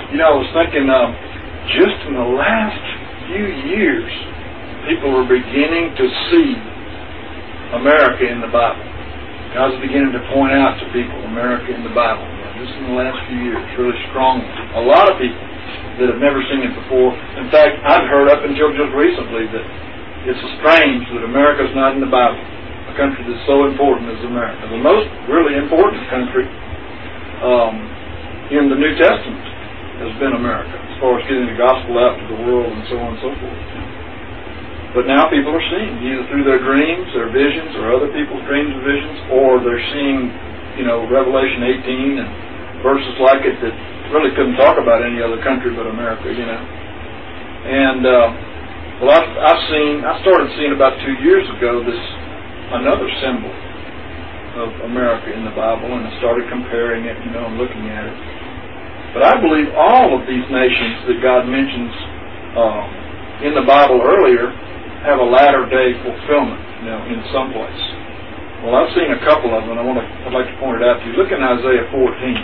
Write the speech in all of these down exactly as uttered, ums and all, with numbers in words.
You know, I was thinking, um, just in the last few years, people were beginning to see America in the Bible. God was beginning to point out to people America in the Bible. Just in the last few years, really strongly. A lot of people that have never seen it before. In fact, I've heard up until just recently that it's strange that America's not in the Bible. A country that's so important as America. The most really important country um, in the New Testament has been America, as far as getting the gospel out to the world and so on and so forth. But now people are seeing, either through their dreams, their visions, or other people's dreams and visions, or they're seeing, you know, Revelation eighteen and verses like it that really couldn't talk about any other country but America, you know. And, uh, well, I've, I've seen, I started seeing about two years ago this, another symbol of America in the Bible, and I started comparing it, you know, and looking at it. But I believe all of these nations that God mentions uh, in the Bible earlier have a latter-day fulfillment, you know, in some place. Well, I've seen a couple of them, and I want to, I'd like to point it out to you. Look in Isaiah fourteen.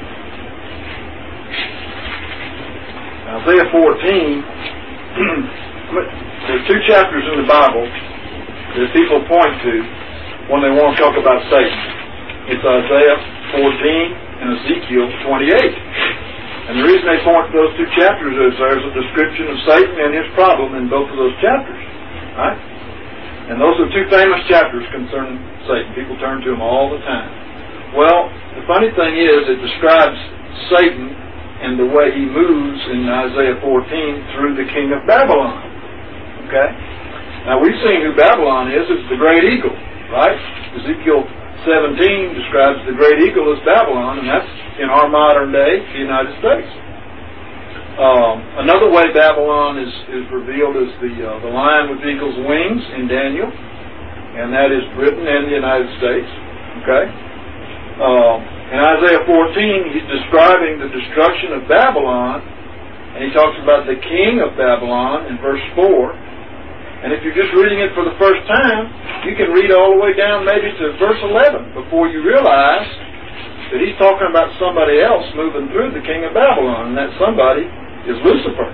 Isaiah fourteen, there's two chapters in the Bible that people point to when they want to talk about Satan. It's Isaiah fourteen and Ezekiel twenty-eight. And the reason they point to those two chapters is there's a description of Satan and his problem in both of those chapters. Right? And those are two famous chapters concerning Satan. People turn to them all the time. Well, the funny thing is, it describes Satan and the way he moves in Isaiah fourteen through the king of Babylon. Okay? Now, we've seen who Babylon is. It's the great eagle, right? Ezekiel seventeen describes the great eagle as Babylon, and that's in our modern day, the United States. Um, another way Babylon is, is revealed is the uh, the lion with eagle's wings in Daniel, and that is Britain and the United States. Okay? Um, in Isaiah fourteen, he's describing the destruction of Babylon, and he talks about the king of Babylon in verse four. And if you're just reading it for the first time, you can read all the way down maybe to verse eleven before you realize that he's talking about somebody else moving through the king of Babylon, and that somebody is Lucifer.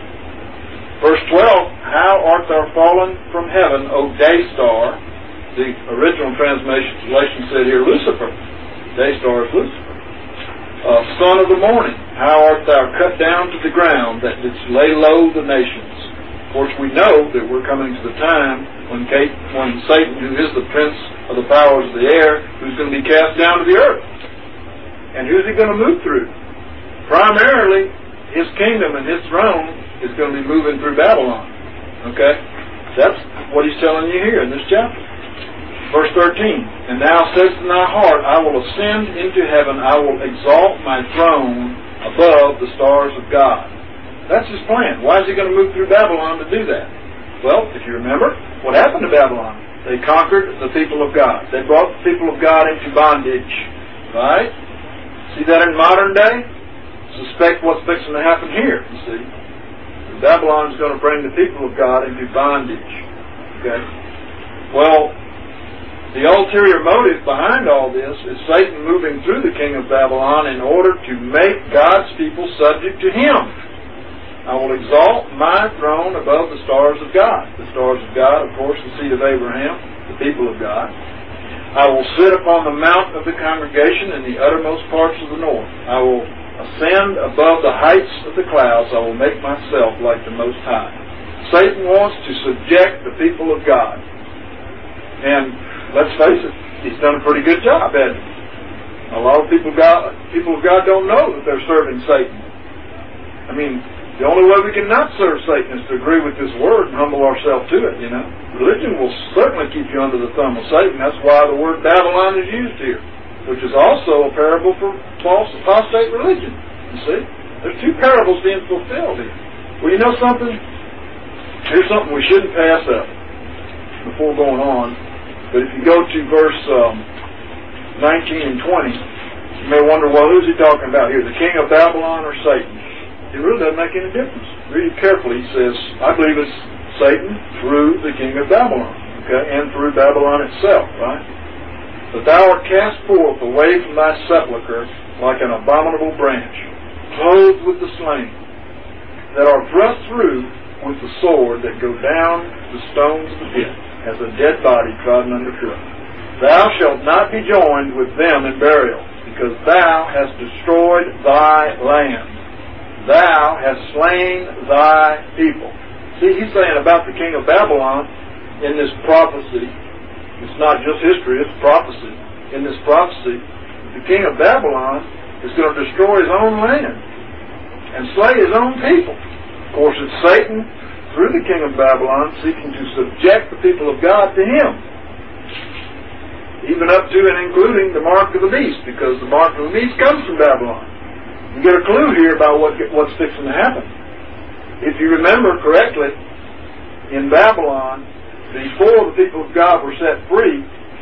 Verse twelve, how art thou fallen from heaven, O day star? The original translation said here, Lucifer. Day star is Lucifer. Uh, son of the morning, how art thou cut down to the ground, that didst lay low the nations? Of course, we know that we're coming to the time when, Kate, when Satan, who is the prince of the powers of the air, who's going to be cast down to the earth. And who's he going to move through? Primarily, his kingdom and his throne is going to be moving through Babylon. Okay? That's what he's telling you here in this chapter. Verse thirteen, and thou saidst in thy heart, I will ascend into heaven, I will exalt my throne above the stars of God. That's his plan. Why is he going to move through Babylon to do that? Well, if you remember, what happened to Babylon? They conquered the people of God. They brought the people of God into bondage. Right? See that in modern day? Suspect what's fixing to happen here, you see. Babylon is going to bring the people of God into bondage. Okay? Well, the ulterior motive behind all this is Satan moving through the king of Babylon in order to make God's people subject to him. I will exalt my throne above the stars of God. The stars of God, of course, the seed of Abraham, the people of God. I will sit upon the mount of the congregation in the uttermost parts of the north. I will ascend above the heights of the clouds. I will make myself like the Most High. Satan wants to subject the people of God. And let's face it, he's done a pretty good job, hasn't he? A lot of people, God, people of God don't know that they're serving Satan. I mean, the only way we can not serve Satan is to agree with this word and humble ourselves to it, you know. Religion will certainly keep you under the thumb of Satan. That's why the word Babylon is used here, which is also a parable for false apostate religion. You see? There's two parables being fulfilled here. Well, you know something? Here's something we shouldn't pass up before going on. But if you go to verse um, nineteen and twenty, you may wonder, well, who's he talking about here? The king of Babylon or Satan? It really doesn't make any difference. Read it carefully. He says, I believe it's Satan through the king of Babylon, okay, and through Babylon itself, right? But thou art cast forth away from thy sepulchre like an abominable branch. clothed with the slain, that are thrust through with the sword, that go down the stones of the pit, as a dead body trodden under foot. Thou shalt not be joined with them in burial, because thou hast destroyed thy land. Thou hast slain thy people. See, he's saying about the king of Babylon in this prophecy. It's not just history, it's prophecy. In this prophecy, the king of Babylon is going to destroy his own land and slay his own people. Of course, it's Satan, through the king of Babylon, seeking to subject the people of God to him. Even up to and including the mark of the beast, because the mark of the beast comes from Babylon. You get a clue here about what, what's fixing to happen. If you remember correctly, in Babylon, before the people of God were set free,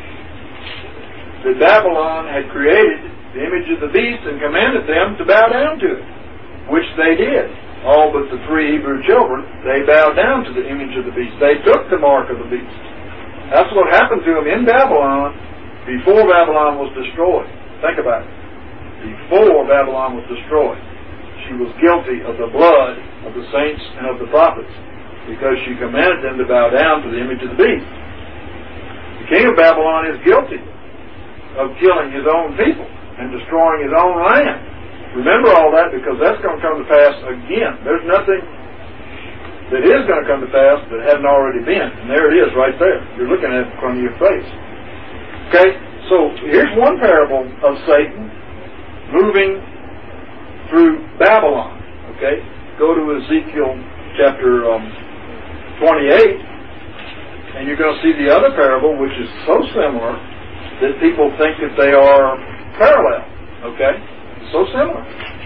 that Babylon had created the image of the beast and commanded them to bow down to it, which they did. All but the three Hebrew children, they bowed down to the image of the beast. They took the mark of the beast. That's what happened to them in Babylon before Babylon was destroyed. Think about it. Before Babylon was destroyed, she was guilty of the blood of the saints and of the prophets, because she commanded them to bow down to the image of the beast. The king of Babylon is guilty of killing his own people and destroying his own land. Remember all that, because that's going to come to pass again. There's nothing that is going to come to pass that hadn't already been. And there it is right there. You're looking at it in front of your face. Okay, so here's one parable of Satan moving through Babylon. Okay, go to Ezekiel chapter um, twenty-eight, and you're going to see the other parable, which is so similar that people think that they are parallel. Okay, so similar.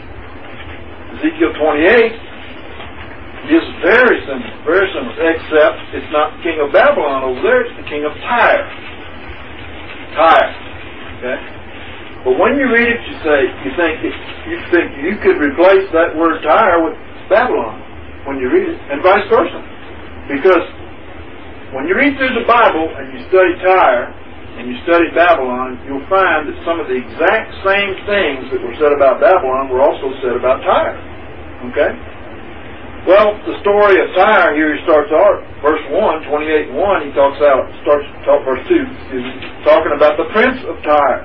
Ezekiel twenty-eight is very similar, very similar, except it's not the king of Babylon over there, it's the king of Tyre. Tyre. Okay? But when you read it, you say, you think, you think you could replace that word Tyre with Babylon when you read it, and vice versa. Because when you read through the Bible and you study Tyre and you study Babylon, you'll find that some of the exact same things that were said about Babylon were also said about Tyre. Okay? Well, the story of Tyre here, he starts out, verse one, twenty-eight and one, he talks out, starts, talk, verse two, excuse me, talking about the prince of Tyre.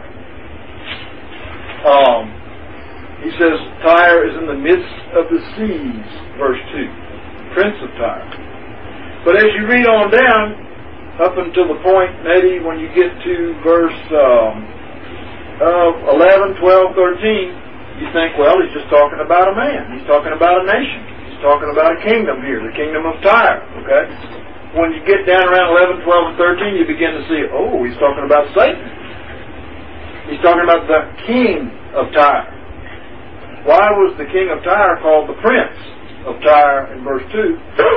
Um, he says, Tyre is in the midst of the seas, verse two, prince of Tyre. But as you read on down, up until the point, maybe when you get to verse um, uh, eleven, twelve, thirteen, you think, well, he's just talking about a man. He's talking about a nation. He's talking about a kingdom here, the kingdom of Tyre. Okay? When you get down around eleven, twelve, and thirteen, you begin to see, oh, he's talking about Satan. He's talking about the king of Tyre. Why was the king of Tyre called the prince of Tyre in verse two?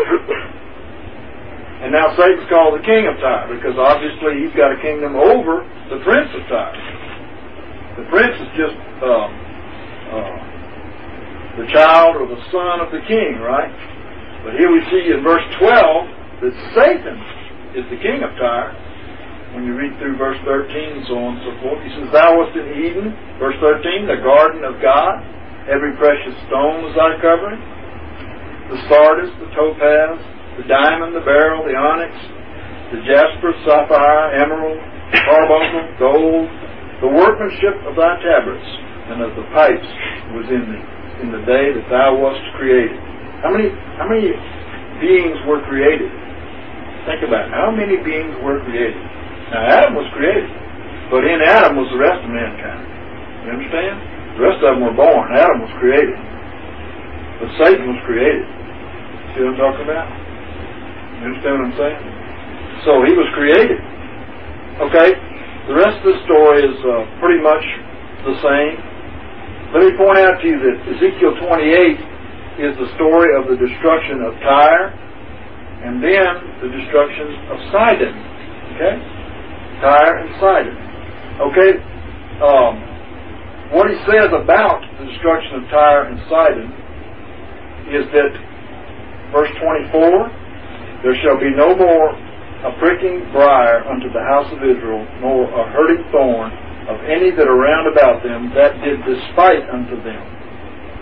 And now Satan's called the king of Tyre, because obviously he's got a kingdom over the prince of Tyre. The prince is just um, uh, the child or the son of the king, right? But here we see in verse twelve that Satan is the king of Tyre. When you read through verse thirteen and so on and so forth, he says, Thou wast in Eden, verse thirteen, the garden of God. Every precious stone was thy covering. The sardis, the topaz, the diamond, the beryl, the onyx, the jasper, sapphire, emerald, carbuncle, gold, the workmanship of thy tabrets and of the pipes was in thee in the day that thou wast created. How many how many beings were created? Think about it. How many beings were created? Now Adam was created, but in Adam was the rest of mankind. You understand? The rest of them were born. Adam was created, but Satan was created. See what I'm talking about? You understand what I'm saying? So he was created. Okay? The rest of the story is uh, pretty much the same. Let me point out to you that Ezekiel twenty-eight is the story of the destruction of Tyre and then the destruction of Sidon. Okay? Tyre and Sidon. Okay? Um, what he says about the destruction of Tyre and Sidon is that, verse twenty-four, there shall be no more a pricking briar unto the house of Israel, nor a hurting thorn of any that are round about them that did despite unto them.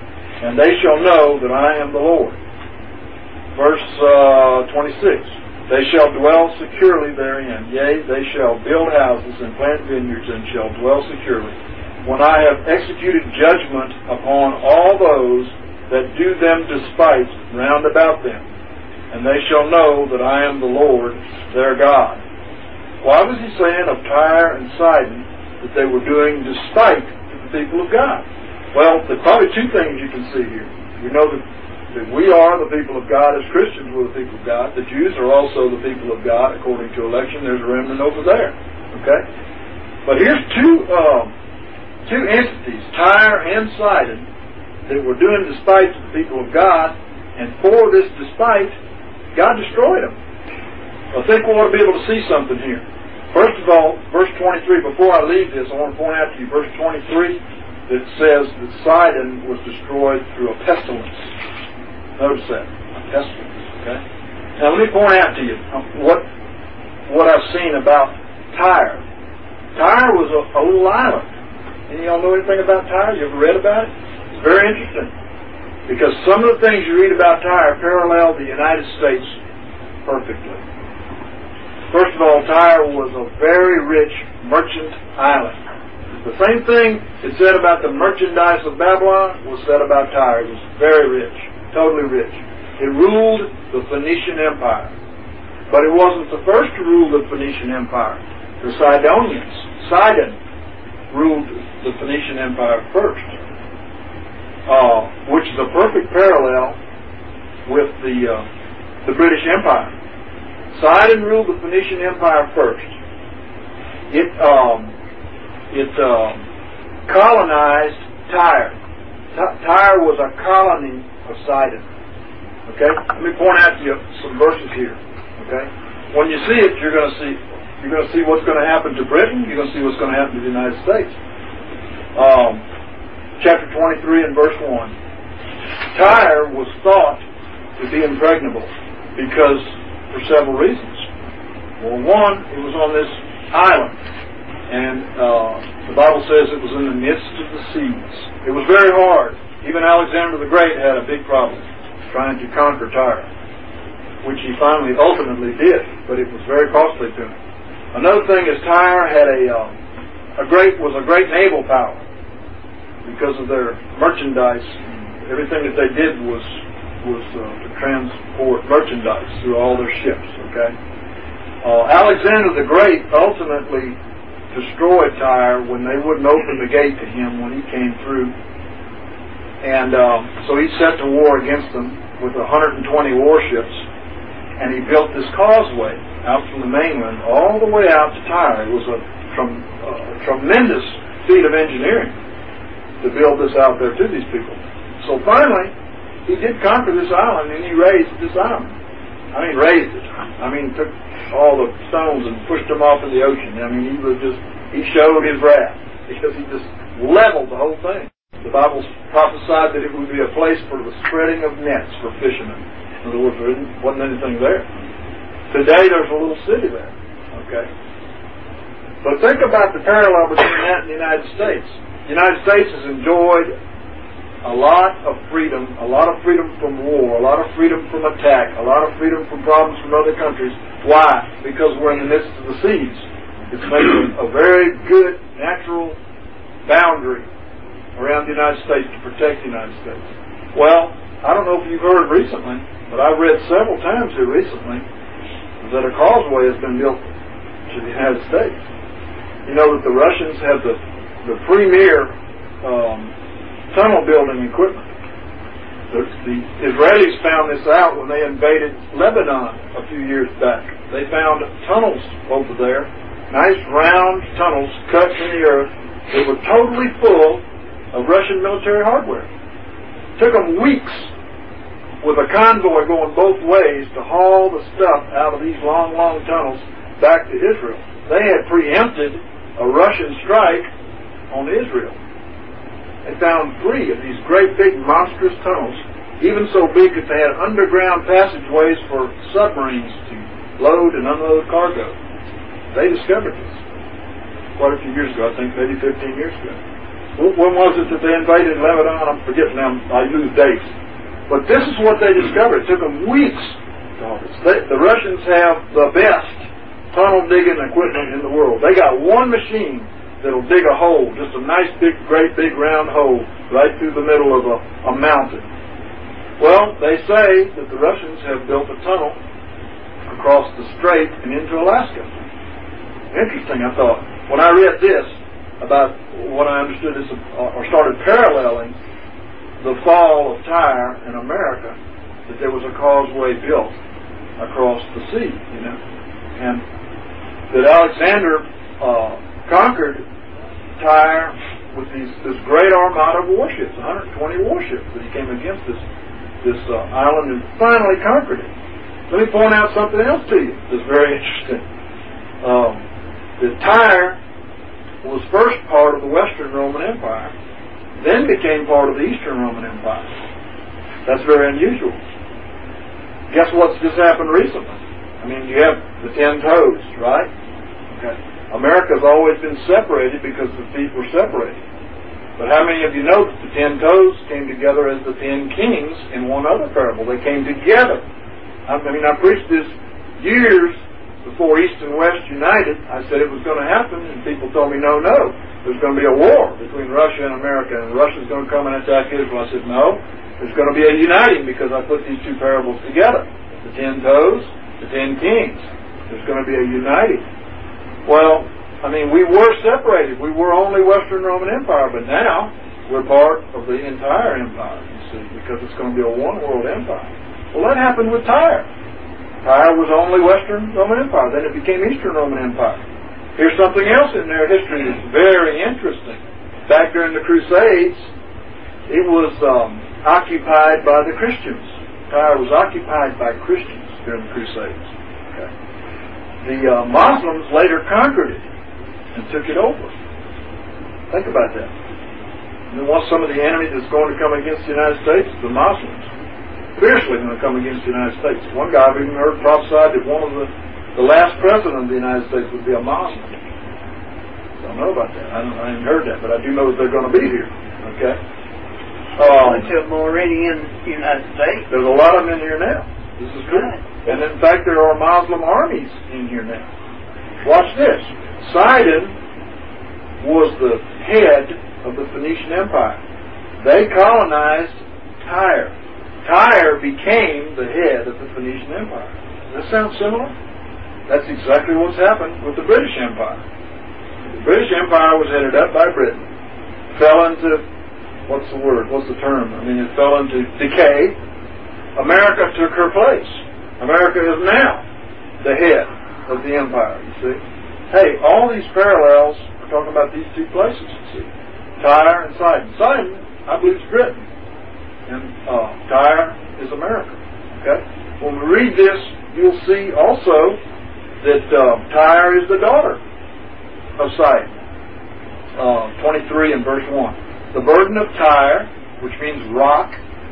and they shall know that I am the Lord. Verse uh, twenty-six. They shall dwell securely therein. Yea, they shall build houses and plant vineyards and shall dwell securely. When I have executed judgment upon all those that do them despite round about them, and they shall know that I am the Lord their God. Why was he saying of Tyre and Sidon that they were doing despite the people of God? Well, there's probably two things you can see here. We know that, that we are the people of God as Christians. We're the people of God. The Jews are also the people of God according to election. There's a remnant over there. Okay? But here's two um, two entities, Tyre and Sidon, that were doing despite to the people of God, and for this despite, God destroyed them. I think we want to be able to see something here. First of all, verse twenty-three, before I leave this, I want to point out to you verse twenty-three that says that Sidon was destroyed through a pestilence. Notice that, a pestilence, okay? Now let me point out to you what what I've seen about Tyre. Tyre was a, a little island. Any of y'all know anything about Tyre? You ever read about it? It's very interesting. Because some of the things you read about Tyre parallel the United States perfectly. First of all, Tyre was a very rich merchant island. The same thing it said about the merchandise of Babylon was said about Tyre. It was very rich, totally rich. It ruled the Phoenician Empire. But it wasn't the first to rule the Phoenician Empire. The Sidonians, Sidon, ruled the Phoenician Empire first, uh, which is a perfect parallel with the uh, the British Empire. Sidon ruled the Phoenician Empire first. It um, it uh, colonized Tyre. T- Tyre was a colony of Sidon. Okay, let me point out to you some verses here. Okay, when you see it, you're going to see you're going to see what's going to happen to Britain. You're going to see what's going to happen to the United States. Um, chapter twenty-three and verse one. Tyre was thought to be impregnable because for several reasons. Well, one, it was on this island, and uh, the Bible says it was in the midst of the seas. It was very hard. Even Alexander the Great had a big problem trying to conquer Tyre, which he finally ultimately did, but it was very costly to him. Another thing is Tyre had a uh, a great was a great naval power because of their merchandise. Everything that they did was was uh, to transport merchandise through all their ships. Okay, uh, Alexander the Great ultimately destroyed Tyre when they wouldn't open the gate to him when he came through, and uh, so he set to war against them with one hundred twenty warships, and he built this causeway out from the mainland all the way out to Tyre. It was a, tr- a tremendous feat of engineering to build this out there to these people. So finally, he did conquer this island, and he raised this island. I mean, raised it. I mean, took all the stones and pushed them off in the ocean. I mean, he was just, he showed his wrath because he just leveled the whole thing. The Bible prophesied that it would be a place for the spreading of nets for fishermen. In other words, there wasn't anything there. Today, there's a little city there. Okay? But think about the parallel between that and the United States. The United States has enjoyed a lot of freedom, a lot of freedom from war, a lot of freedom from attack, a lot of freedom from problems from other countries. Why? Because we're in the midst of the seas. It's making a very good natural boundary around the United States to protect the United States. Well, I don't know if you've heard recently, but I've read several times here recently that a causeway has been built to the United States. You know that the Russians have the, the premier um, tunnel building equipment. The, the Israelis found this out when they invaded Lebanon a few years back. They found tunnels over there, nice round tunnels cut in the earth that were totally full of Russian military hardware. It took them weeks with a convoy going both ways to haul the stuff out of these long, long tunnels back to Israel. They had preempted a Russian strike on Israel. They found three of these great big monstrous tunnels, even so big that they had underground passageways for submarines to load and unload cargo. They discovered this quite a few years ago, I think maybe fifteen years ago. When was it that they invaded Lebanon? I'm forgetting now. I lose dates. But this is what they discovered. It took them weeks. They, the Russians have the best tunnel digging equipment in the world. They got one machine that'll dig a hole, just a nice big, great big round hole right through the middle of a, a mountain. Well, they say that the Russians have built a tunnel across the strait and into Alaska. Interesting, I thought. When I read this about what I understood is, uh, or started paralleling the fall of Tyre in America, that there was a causeway built across the sea, you know, and that Alexander uh, conquered Tyre with these, this great armada of warships, one hundred twenty warships that he came against this this uh, island and finally conquered it. Let me point out something else to you that's very interesting. Um, that Tyre was first part of the Western Roman Empire, then became part of the Eastern Roman Empire. That's very unusual. Guess what's just happened recently? I mean, you have the ten toes, right? Okay. America's always been separated because the feet were separated. But how many of you know that the ten toes came together as the ten kings in one other parable? They came together. I mean, I preached this years before East and West united. I said it was going to happen, and people told me, no, no. There's going to be a war between Russia and America, and Russia's going to come and attack Israel. I said, no. There's going to be a uniting because I put these two parables together. The ten toes, the ten kings. There's going to be a uniting. Well, I mean, we were separated. We were only Western Roman Empire, but now we're part of the entire empire, you see, because it's going to be a one-world empire. Well, that happened with Tyre. Tyre was only Western Roman Empire. Then it became Eastern Roman Empire. Here's something else in their history that's very interesting. Back during the Crusades, it was um, occupied by the Christians. Tyre was occupied by Christians during the Crusades. Okay. The uh, Muslims later conquered it and took it over. Think about that. And then what's some of the enemy that's going to come against the United States? The Muslims. Fiercely going to come against the United States. One guy I've even heard prophesied that one of the the last president of the United States would be a Muslim. I don't know about that. I, don't, I haven't heard that, but I do know that they're going to be here. Okay. Um, Bunch of them already in the United States. There's a lot of them in here now. This is true. Right. And in fact, there are Muslim armies in here now. Watch this. Sidon was the head of the Phoenician Empire. They colonized Tyre. Tyre became the head of the Phoenician Empire. Does that sound similar? That's exactly what's happened with the British Empire. The British Empire was headed up by Britain. Fell into, what's the word? What's the term? I mean, it fell into decay. America took her place. America is now the head of the empire, you see. Hey, all these parallels are talking about these two places, you see. Tyre and Sidon. Sidon, I believe, is Britain. And uh, Tyre is America. Okay? When we read this, you'll see also that uh, Tyre is the daughter of Sidon. Uh, twenty-three and verse one. The burden of Tyre, which means rock.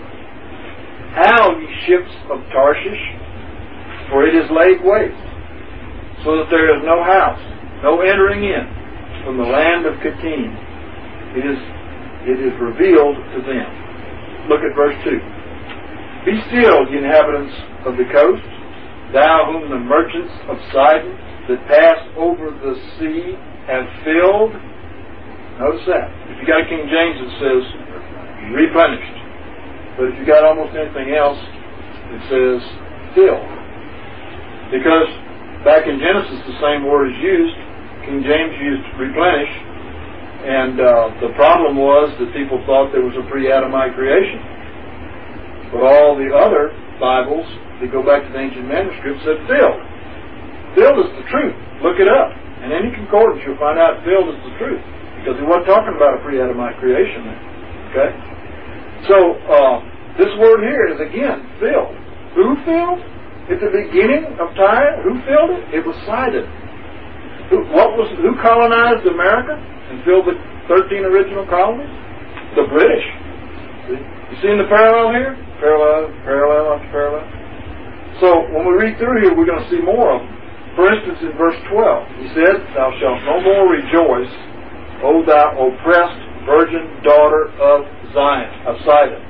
How, ye ships of Tarshish, for it is laid waste, so that there is no house, no entering in from the land of Kittim. It is, it is revealed to them. Look at verse two. Be still, ye inhabitants of the coast, thou whom the merchants of Sidon that pass over the sea have filled. Notice that. If you got a King James, it says replenished. But if you got almost anything else, it says filled. Because back in Genesis, the same word is used. King James used replenish. And uh, the problem was that people thought there was a pre-Adamite creation. But all the other Bibles that go back to the ancient manuscripts said filled. Filled is the truth. Look it up. In any concordance, you'll find out filled is the truth. Because he wasn't talking about a pre-Adamite creation there. Okay? So, uh, this word here is again, filled. Who filled? At the beginning of Tyre, who filled it? It was Sidon. Who, what was, who colonized America and filled the thirteen original colonies? The British. See? You seeing the parallel here? Parallel, parallel after parallel. So, when we read through here, we're going to see more of them. For instance, in verse twelve, he said, thou shalt no more rejoice, O thou oppressed virgin daughter of Zion, of Sidon.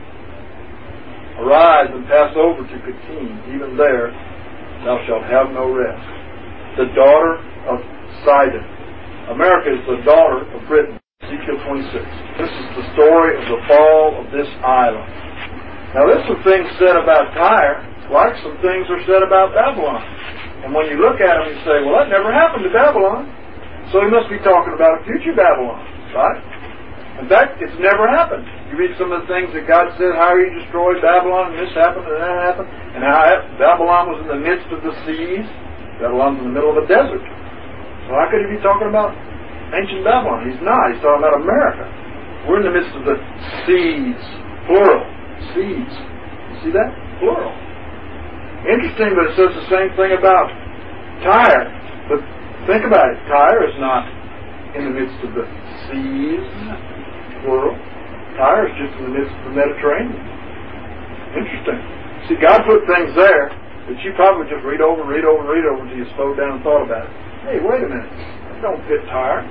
Arise and pass over to Kittim, even there thou shalt have no rest. The daughter of Sidon. America is the daughter of Britain. Ezekiel twenty-six. This is the story of the fall of this island. Now there's some things said about Tyre, like some things are said about Babylon. And when you look at them, you say, well, that never happened to Babylon. So he must be talking about a future Babylon, right? In fact, it's never happened. You read some of the things that God said, how he destroyed Babylon, and this happened, and that happened, and how Babylon was in the midst of the seas. Babylon's in the middle of a desert. So how could he be talking about ancient Babylon? He's not. He's talking about America. We're in the midst of the seas, plural. Seas. You see that? Plural. Interesting, but it says the same thing about Tyre. But think about it. Tyre is not in the midst of the seas, plural. Tyre is just in the midst of the Mediterranean. Interesting. See, God put things there that you probably just read over, read over, read over until you slowed down and thought about it. Hey, wait a minute. That don't fit Tyre.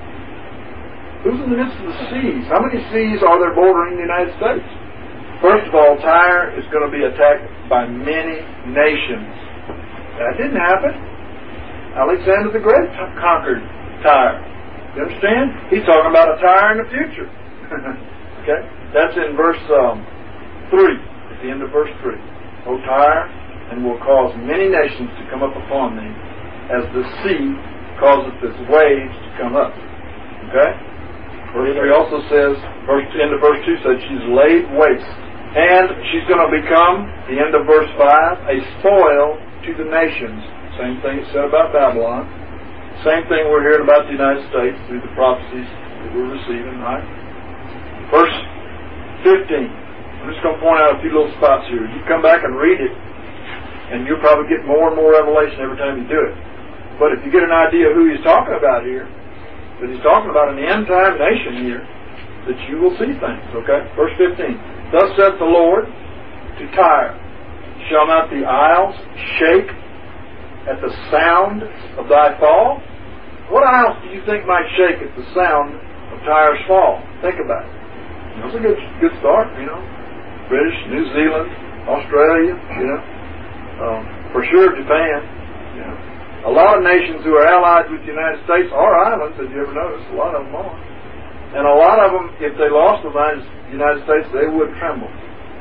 Who's in the midst of the seas? How many seas are there bordering the United States? First of all, Tyre is going to be attacked by many nations. That didn't happen. Alexander the Great conquered Tyre. You understand? He's talking about a Tyre in the future. Okay? That's in verse um, three. At the end of verse three. O Tyre, and will cause many nations to come up upon thee, as the sea causeth its waves to come up. Okay? Verse three also says, verse end of verse two says, she's laid waste. And she's going to become, the end of verse five, a spoil to the nations. Same thing said about Babylon. Same thing we're hearing about the United States through the prophecies that we're receiving, right? Verse fifteen. I'm just going to point out a few little spots here. You come back and read it, and you'll probably get more and more revelation every time you do it. But if you get an idea of who he's talking about here, that he's talking about an end-time nation here, that you will see things, okay? Verse fifteen. Thus saith the Lord to Tyre, shall not the isles shake at the sound of thy fall? What isles do you think might shake at the sound of Tyre's fall? Think about it. That's a good good start, you know. British, New Zealand, Australia, you know. Um, for sure Japan, you know. A lot of nations who are allied with the United States are islands, if you ever notice. A lot of them are. And a lot of them, if they lost the United States, they would tremble.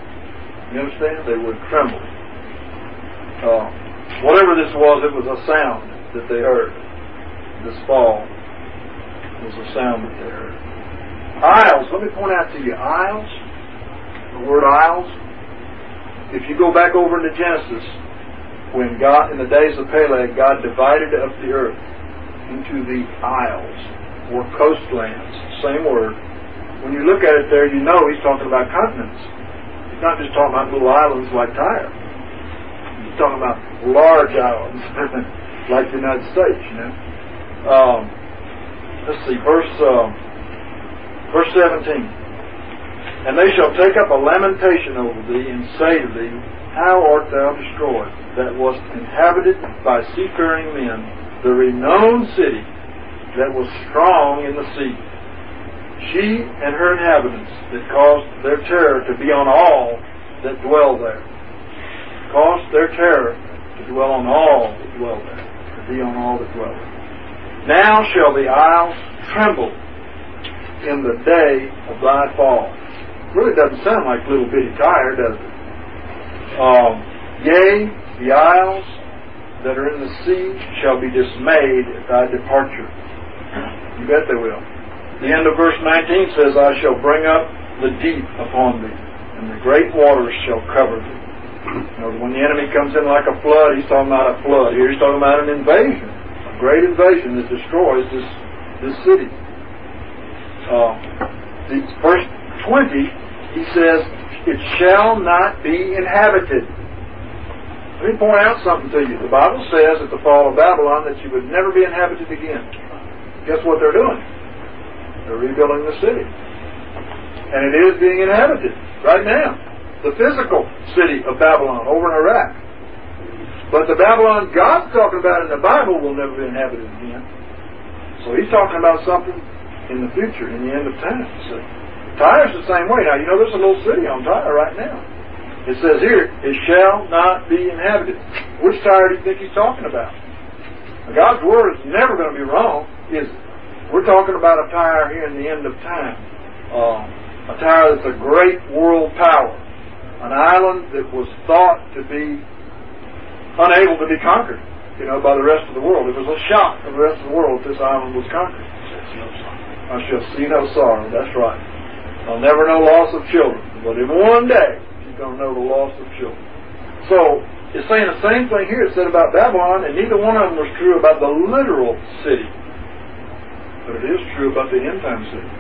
You understand? They would tremble. Uh, whatever this was, it was a sound that they heard. This fall was a sound that they heard. Isles. Let me point out to you. Isles. The word isles. If you go back over into Genesis, when God, in the days of Peleg, God divided up the earth into the isles, or coastlands. Same word. When you look at it there, you know he's talking about continents. He's not just talking about little islands like Tyre. He's talking about large islands like the United States, you know. Um, let's see, verse uh, verse seventeen. And they shall take up a lamentation over thee, and say to thee, how art thou destroyed, that wast inhabited by seafaring men, the renowned city that was strong in the sea. She and her inhabitants that caused their terror to be on all that dwell there. Caused their terror to dwell on all that dwell there. To be on all that dwell there. Now shall the isles tremble in the day of thy fall. Really doesn't sound like little bitty Tyre, does it? Um, yea, the isles that are in the sea shall be dismayed at thy departure. You bet they will. The end of verse nineteen says, I shall bring up the deep upon thee, and the great waters shall cover thee. You know, when the enemy comes in like a flood, he's talking about a flood. Here he's talking about an invasion, a great invasion that destroys this this city. Uh, the verse twenty, he says, it shall not be inhabited. Let me point out something to you. The Bible says at the fall of Babylon that she would never be inhabited again. Guess what they're doing? They're rebuilding the city. And it is being inhabited right now. The physical city of Babylon over in Iraq. But the Babylon God's talking about in the Bible will never be inhabited again. So he's talking about something in the future, in the end of time. So Tyre's the same way. Now, you know, there's a little city on Tyre right now. It says here, it shall not be inhabited. Which Tyre do you think he's talking about? Now, God's Word is never going to be wrong, is it? We're talking about a Tyre here in the end of time. Uh, a Tyre that's a great world power. An island that was thought to be unable to be conquered, you know, by the rest of the world. It was a shock to the rest of the world if this island was conquered. I shall see no sorrow. That's right. I'll never know loss of children, but in one day she's going to know the loss of children. So it's saying the same thing here. It said about Babylon, and neither one of them was true about the literal city, but it is true about the end time city.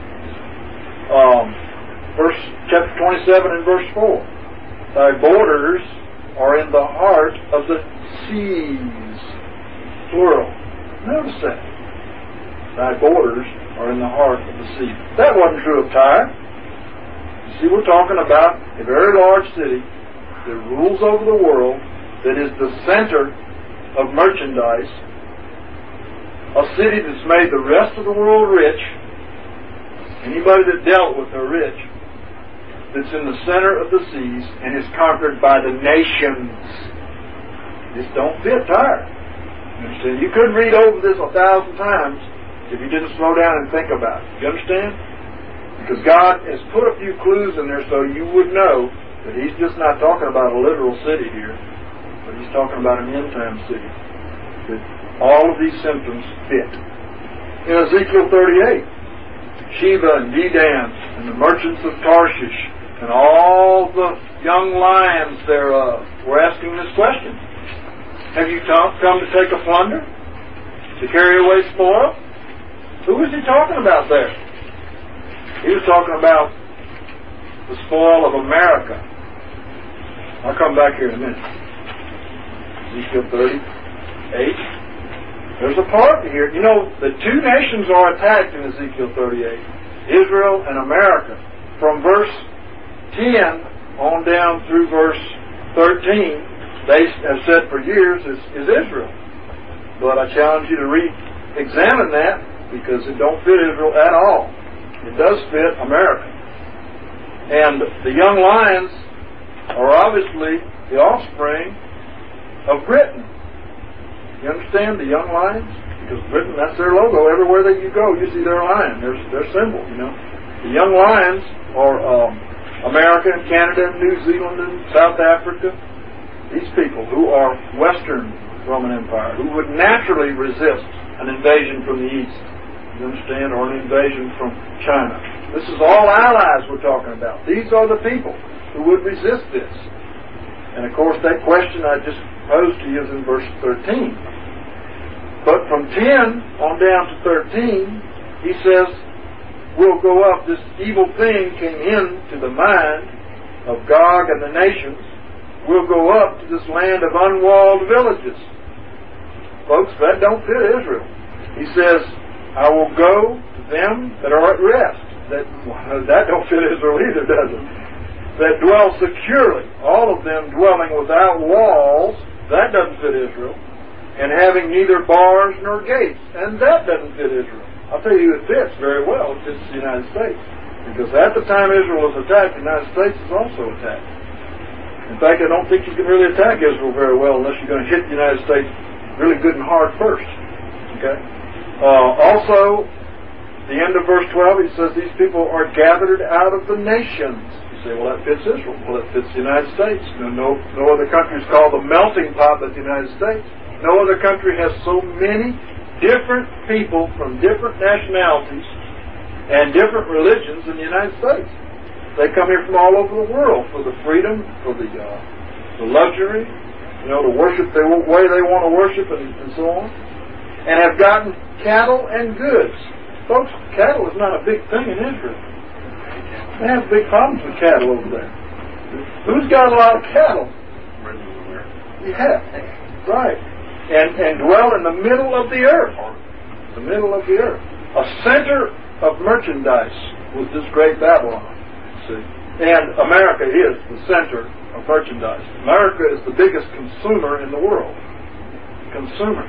Um, verse chapter twenty-seven and verse four. Thy borders are in the heart of the seas, plural. Notice that. Thy borders are in the heart of the sea. That wasn't true of Tyre. You see, we're talking about a very large city that rules over the world, that is the center of merchandise, a city that's made the rest of the world rich. Anybody that dealt with the rich, that's in the center of the seas and is conquered by the nations. This don't fit Tyre. You understand? You couldn't read over this a thousand times if you didn't slow down and think about it. You understand? Because God has put a few clues in there so you would know that He's just not talking about a literal city here, but He's talking about an end-time city. That all of these symptoms fit. In Ezekiel thirty-eight, Sheba and Dedan and the merchants of Tarshish and all the young lions thereof were asking this question. Have you come to take a plunder? To carry away spoil? Who is he talking about there? He was talking about the spoil of America. I'll come back here in a minute. Ezekiel thirty-eight. There's a part here. You know, the two nations are attacked in Ezekiel thirty-eight. Israel and America. From verse ten on down through verse thirteen, they have said for years is, is Israel. But I challenge you to re-examine that, because it don't fit Israel at all. It does fit America. And the young lions are obviously the offspring of Britain. You understand? The young lions? Because Britain, that's their logo. Everywhere that you go, you see their lion. There's their symbol, you know. The young lions are um, America and Canada and New Zealand and South Africa. These people who are Western Roman Empire, who would naturally resist an invasion from the East. You understand? Or an invasion from China. This is all allies we're talking about. These are the people who would resist this. And of course that question I just posed to you is in verse thirteen. But from ten on down to thirteen, he says, we'll go up. This evil thing came into the mind of Gog and the nations. We'll go up to this land of unwalled villages. Folks, that don't fit Israel. He says, I will go to them that are at rest. That, that don't fit Israel either, does it? That dwell securely, all of them dwelling without walls. That doesn't fit Israel. And having neither bars nor gates. And that doesn't fit Israel. I'll tell you, it fits very well. It fits the United States. Because at the time Israel was attacked, the United States is also attacked. In fact, I don't think you can really attack Israel very well unless you're going to hit the United States really good and hard first. Okay? Uh, also, the end of verse twelve, he says these people are gathered out of the nations. You say, well, that fits Israel. Well, it fits the United States. No, no, no other country is called the melting pot but the United States. No other country has so many different people from different nationalities and different religions in the United States. They come here from all over the world for the freedom, for the uh, the luxury, you know, to worship the way they want to worship and, and so on, and have gotten cattle and goods. Folks, cattle is not a big thing in Israel. They have big problems with cattle over there. Who's got a lot of cattle? Yeah, right. And and dwell in the middle of the earth. The middle of the earth. A center of merchandise was this great Babylon. See? And America is the center of merchandise. America is the biggest consumer in the world. Consumer.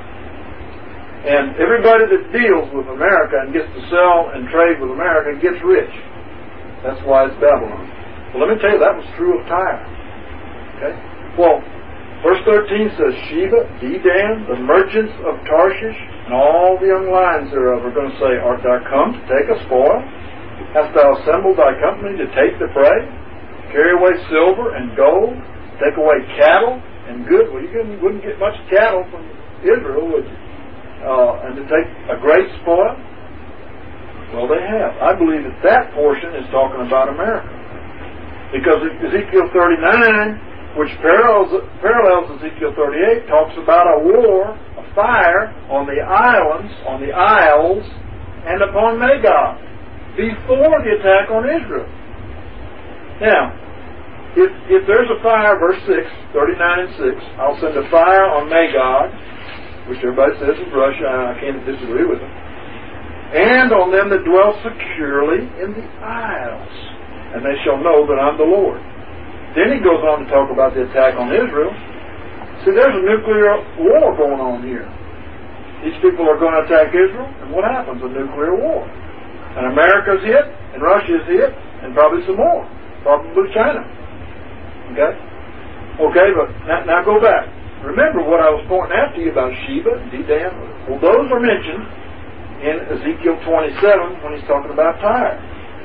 And everybody that deals with America and gets to sell and trade with America gets rich. That's why it's Babylon. Well, let me tell you, that was true of Tyre. Okay? Well, verse thirteen says, Sheba, Dedan, the merchants of Tarshish, and all the young lions thereof are going to say, Art thou come to take a spoil? Hast thou assembled thy company to take the prey? Carry away silver and gold? Take away cattle and good? Well, you wouldn't get much cattle from Israel, would you? Uh, and to take a great spoil? Well, they have. I believe that that portion is talking about America. Because Ezekiel thirty-nine, which parallels, parallels Ezekiel thirty-eight, talks about a war, a fire on the islands, on the isles, and upon Magog, before the attack on Israel. Now, if, if there's a fire, verse six, thirty-nine and six, I'll send a fire on Magog, which everybody says is Russia, I can't disagree with them, and on them that dwell securely in the isles, and they shall know that I'm the Lord. Then he goes on to talk about the attack on Israel. See, there's a nuclear war going on here. These people are going to attack Israel, and what happens? A nuclear war. And America's hit, and Russia's hit, and probably some more. Probably China. Okay? Okay, but now, now go back. Remember what I was pointing out to you about Sheba and Dedan. Well, those are mentioned in Ezekiel twenty-seven when he's talking about Tyre.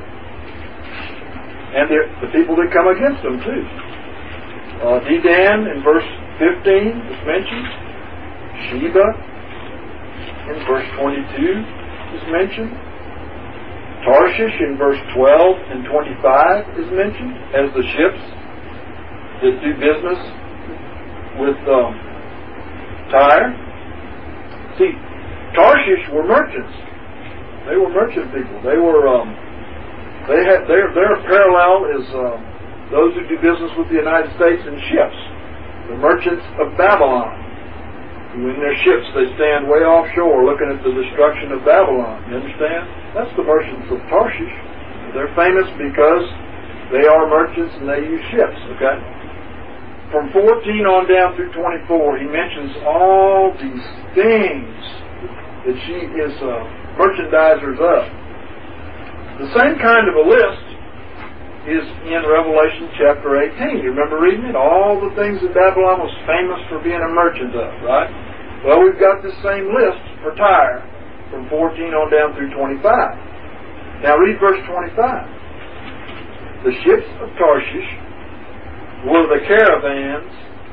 And the people that come against them, too. Uh, Dedan in verse fifteen is mentioned. Sheba in verse twenty-two is mentioned. Tarshish in verse twelve and twenty-five is mentioned as the ships that do business with um, Tyre. See, Tarshish were merchants. They were merchant people. They were, um, they had, their, their parallel is um, those who do business with the United States in ships. The merchants of Babylon. Who in their ships, they stand way offshore looking at the destruction of Babylon. You understand? That's the merchants of Tarshish. They're famous because they are merchants and they use ships, okay? From fourteen on down through twenty-four, he mentions all these things that she is uh, merchandisers of. The same kind of a list is in Revelation chapter eighteen. You remember reading it? All the things that Babylon was famous for being a merchant of, right? Well, we've got this same list for Tyre from fourteen on down through twenty-five. Now read verse twenty-five. The ships of Tarshish were the caravans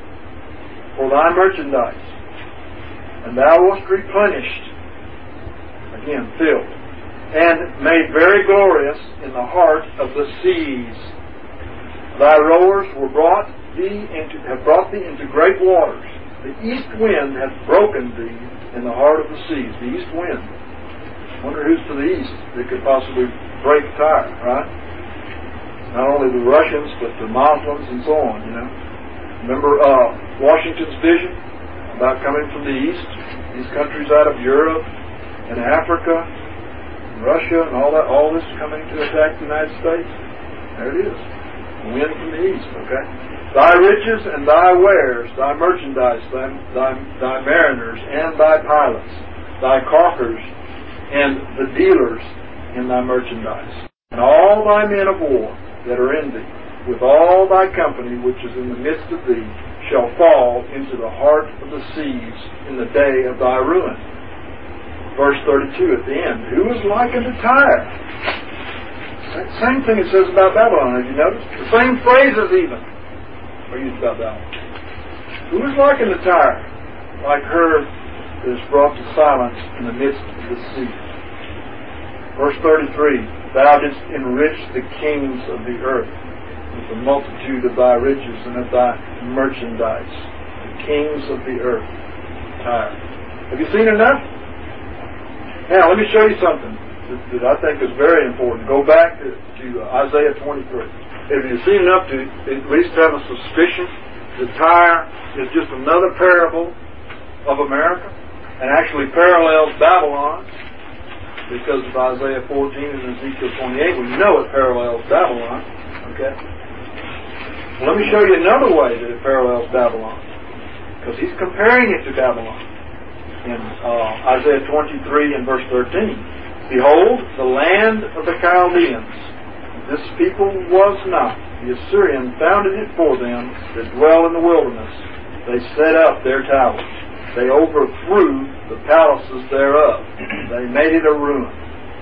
for thy merchandise, and thou wast replenished, again, filled, and made very glorious in the heart of the seas. Thy rowers were brought thee into, have brought thee into great waters. The east wind hath broken thee in the heart of the seas. The east wind. I wonder who's to the east that could possibly break Tyre, right? Not only the Russians, but the Muslims and so on, you know. Remember uh, Washington's vision about coming from the east, these countries out of Europe and Africa, and Russia, and all that, all this coming to attack the United States? There it is. The wind from the east, okay? Thy riches and thy wares, thy merchandise, thy, thy, thy mariners and thy pilots, thy caulkers and the dealers in thy merchandise, and all thy men of war that are in thee, with all thy company which is in the midst of thee, shall fall into the heart of the seas in the day of thy ruin. Verse thirty-two at the end. Who is like unto Tyre? Same thing it says about Babylon, have you noticed? The same phrases even are used about Babylon. Who is like unto Tyre? Like her that is brought to silence in the midst of the sea. Verse thirty-three. Thou didst enrich the kings of the earth with the multitude of thy riches and of thy merchandise. The kings of the earth. Tyre. Have you seen enough? Now, let me show you something that, that I think is very important. Go back to, to uh, Isaiah twenty-three. If you've seen enough to at least have a suspicion that Tyre is just another parable of America and actually parallels Babylon, because of Isaiah fourteen and Ezekiel twenty-eight, we know it parallels Babylon. Okay? Well, let me show you another way that it parallels Babylon, because he's comparing it to Babylon in uh, Isaiah twenty-three and verse thirteen. Behold, the land of the Chaldeans. this people was not. The Assyrian founded it for them that dwell in the wilderness. They set up their towers. They overthrew the palaces thereof. They made it a ruin.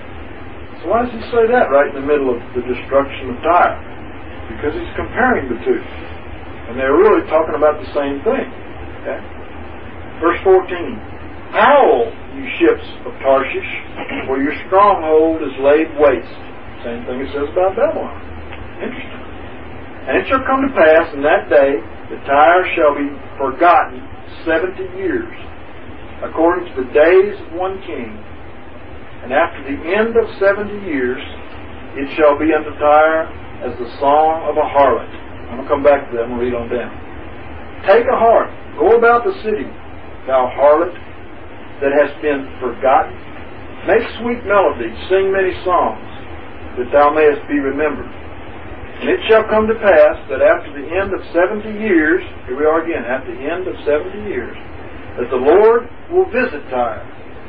So why does he say that right in the middle of the destruction of Tyre? Because he's comparing the two. And they're really talking about the same thing. Okay? Verse fourteen. Howl, you ships of Tarshish, for your stronghold is laid waste. Same thing it says about Babylon. Interesting. And it shall come to pass in that day that Tyre shall be forgotten seventy years, according to the days of one king. And after the end of seventy years, it shall be unto Tyre as the song of a harlot. I'm going to come back to that and read on down. Take a harp, go about the city, thou harlot that hast been forgotten. Make sweet melodies, sing many songs, that thou mayest be remembered. And it shall come to pass that after the end of seventy years, here we are again, after the end of seventy years, that the Lord will visit Tyre.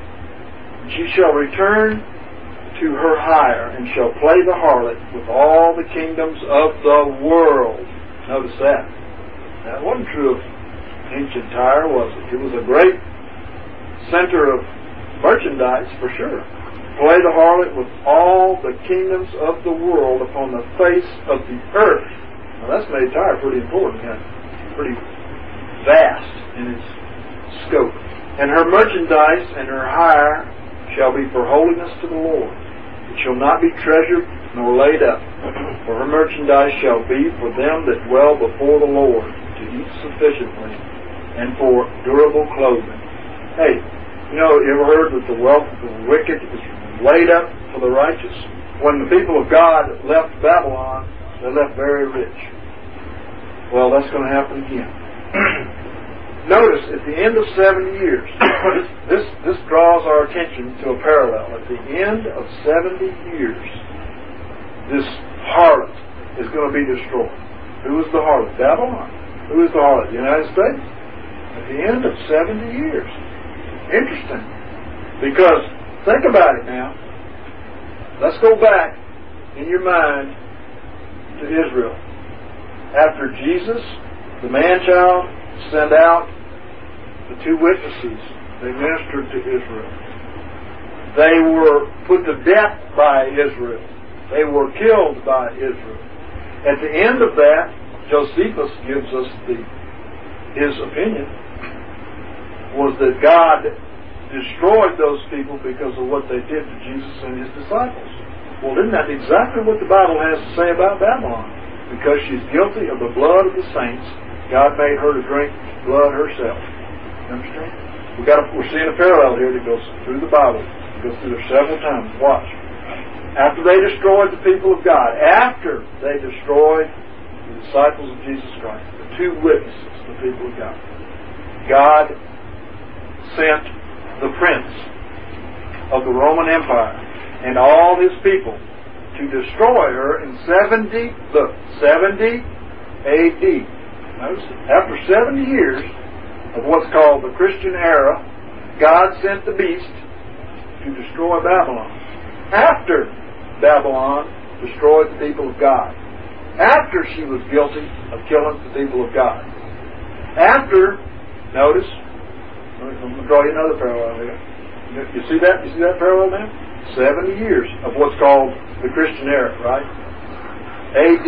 And she shall return to her hire, and shall play the harlot with all the kingdoms of the world. Notice that. That wasn't true of ancient Tyre, was it? It was a great center of merchandise, for sure. Play the harlot with all the kingdoms of the world upon the face of the earth. Now that's made Tyre pretty important, yeah? Pretty vast in its scope. And her merchandise and her hire shall be for holiness to the Lord. It shall not be treasured nor laid up, for her merchandise shall be for them that dwell before the Lord, to eat sufficiently, and for durable clothing. Hey, you know, you ever heard that the wealth of the wicked is laid up for the righteous? When the people of God left Babylon, they left very rich. Well, that's going to happen again. Notice, at the end of seventy years, this, this draws our attention to a parallel. At the end of seventy years, this harlot is going to be destroyed. Who is the harlot? Babylon. Who is the harlot? The United States. At the end of seventy years. Interesting. Because, think about it now. Let's go back in your mind to Israel. After Jesus, the man-child, sent out the two witnesses. They ministered to Israel. They were put to death by Israel. They were killed by Israel. At the end of that, Josephus gives us the his opinion was that God destroyed those people because of what they did to Jesus and His disciples. Well, isn't that exactly what the Bible has to say about Babylon? Because she's guilty of the blood of the saints, God made her to drink blood herself. You understand? We got a, we're seeing a parallel here that goes through the Bible. It goes through there several times. Watch. After they destroyed the people of God, after they destroyed the disciples of Jesus Christ, the two witnesses, the people of God, God sent the prince of the Roman Empire and all his people to destroy her in seventy, look, seventy A D. Notice, after seventy years of what's called the Christian era, God sent the beast to destroy Babylon. After Babylon destroyed the people of God. After she was guilty of killing the people of God. After, notice, I'm going to draw you another parallel here. You see that? You see that parallel now? seventy years of what's called the Christian era, right? A D.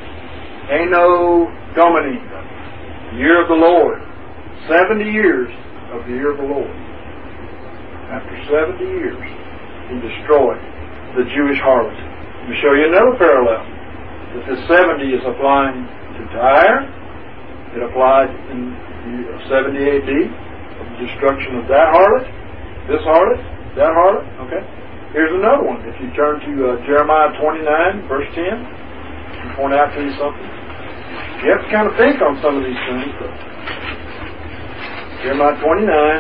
Anno Domini. Year of the Lord. seventy years of the year of the Lord. After seventy years, He destroyed the Jewish harlot. Let me show you another parallel. That this seventy is applying to Tyre. It applied in seventy A D of the destruction of that harlot, this harlot, that harlot. Okay. Here's another one. If you turn to uh, Jeremiah twenty-nine, verse ten, I'll point out to you something. You have to kind of think on some of these things. But Jeremiah twenty-nine,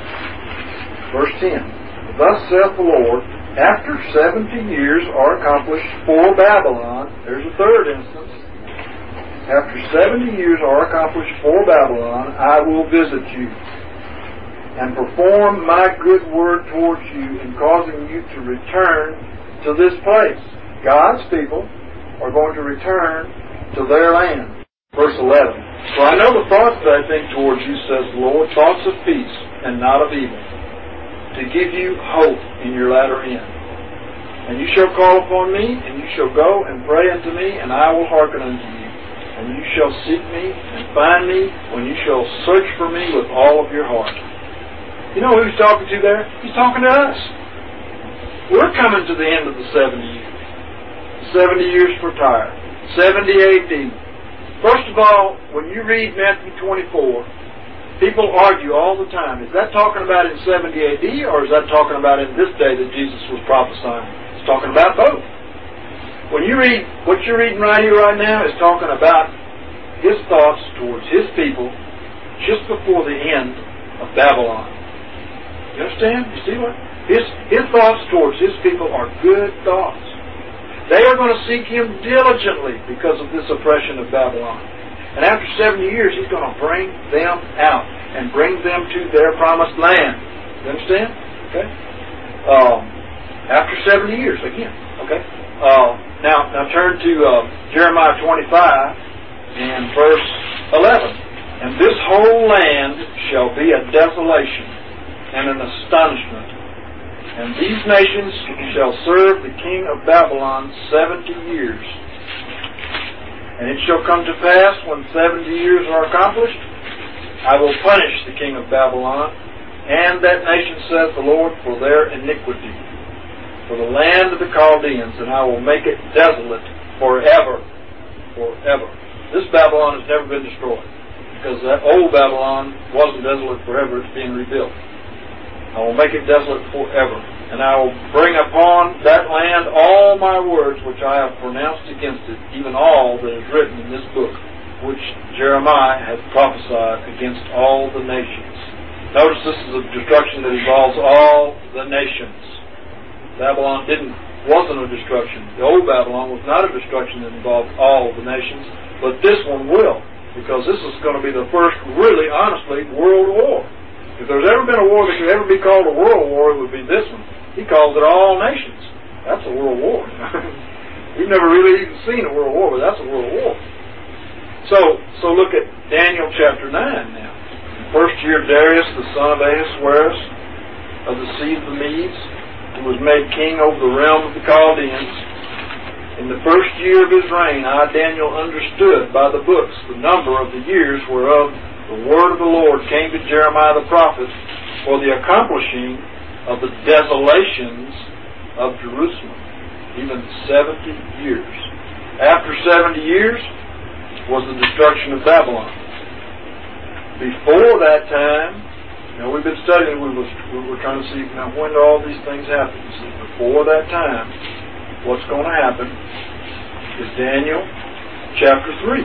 verse ten. Thus saith the Lord, after seventy years are accomplished for Babylon, there's a third instance. After seventy years are accomplished for Babylon, I will visit you and perform my good word towards you in causing you to return to this place. God's people are going to return to their land. Verse eleven. For I know the thoughts that I think towards you, says the Lord, thoughts of peace and not of evil, to give you hope in your latter end. And you shall call upon me, and you shall go and pray unto me, and I will hearken unto you. And you shall seek me and find me when you shall search for me with all of your heart. You know who he's talking to there? He's talking to us. We're coming to the end of the seventy years. seventy years for Tyre. seventy A D. First of all, when you read Matthew twenty-four, people argue all the time, is that talking about in seventy A D or is that talking about in this day that Jesus was prophesying? It's talking about both. When you read, what you're reading right here, right now, is talking about His thoughts towards His people just before the end of Babylon. You understand? You see what? His, his thoughts towards His people are good thoughts. They are going to seek Him diligently because of this oppression of Babylon. And after seventy years, He's going to bring them out and bring them to their promised land. You understand? Okay? Um, after seventy years, again. Okay? Uh, now, now turn to uh, Jeremiah twenty-five and verse eleven. And this whole land shall be a desolation and an astonishment. And these nations shall serve the king of Babylon seventy years. And it shall come to pass, when seventy years are accomplished, I will punish the king of Babylon and that nation, saith the Lord, for their iniquity, for the land of the Chaldeans, and I will make it desolate forever, forever. This Babylon has never been destroyed, because that old Babylon wasn't desolate forever, it's being rebuilt. I will make it desolate forever. And I will bring upon that land all my words which I have pronounced against it, even all that is written in this book, which Jeremiah hath prophesied against all the nations. Notice this is a destruction that involves all the nations. Babylon didn't, wasn't a destruction. The old Babylon was not a destruction that involved all the nations, but this one will, because this is going to be the first, really, honestly, world war. If there's ever been a war that could ever be called a world war, it would be this one. He calls it all nations. That's a world war. We've never really even seen a world war, but that's a world war. So, so look at Daniel chapter nine now. First year Darius, the son of Ahasuerus, of the seed of the Medes, who was made king over the realm of the Chaldeans. In the first year of his reign, I, Daniel, understood by the books the number of the years whereof the word of the Lord came to Jeremiah the prophet for the accomplishing of the desolations of Jerusalem, even seventy years. After seventy years was the destruction of Babylon. Before that time, now we've been studying, we, was, we were trying to see now when do all these things happen. See, before that time, what's going to happen is Daniel chapter three.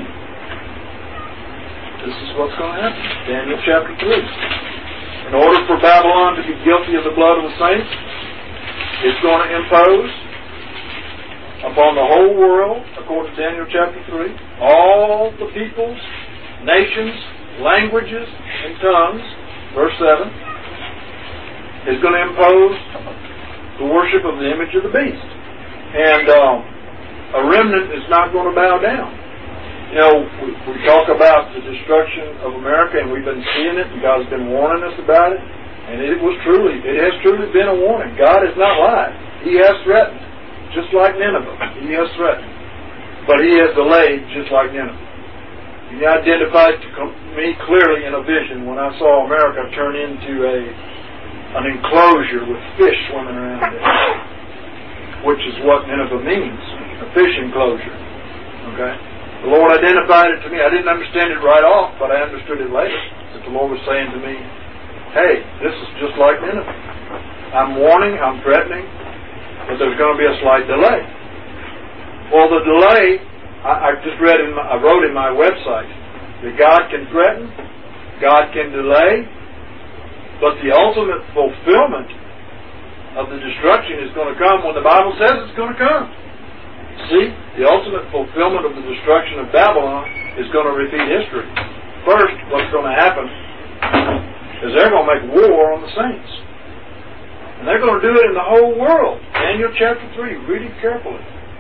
This is what's going to happen. Daniel chapter three. In order for Babylon to be guilty of the blood of the saints, it's going to impose upon the whole world, according to Daniel chapter three, all the peoples, nations, languages, and tongues, verse seven, is going to impose the worship of the image of the beast. And um, a remnant is not going to bow down. You know, we, we talk about the destruction of America, and we've been seeing it, and God's been warning us about it, and it was truly, it has truly been a warning. God has not lied. He has threatened, just like Nineveh. He has threatened. But He has delayed, just like Nineveh. He identified to me clearly in a vision when I saw America turn into a an enclosure with fish swimming around it, which is what Nineveh means, a fish enclosure. Okay? The Lord identified it to me. I didn't understand it right off, but I understood it later. That the Lord was saying to me, hey, this is just like Nineveh. I'm warning, I'm threatening, but there's going to be a slight delay. Well, the delay, I, I just read in my, I wrote in my website that God can threaten, God can delay, but the ultimate fulfillment of the destruction is going to come when the Bible says it's going to come. See, the ultimate fulfillment of the destruction of Babylon is going to repeat history. First, what's going to happen is they're going to make war on the saints. And they're going to do it in the whole world. Daniel chapter three, read it carefully.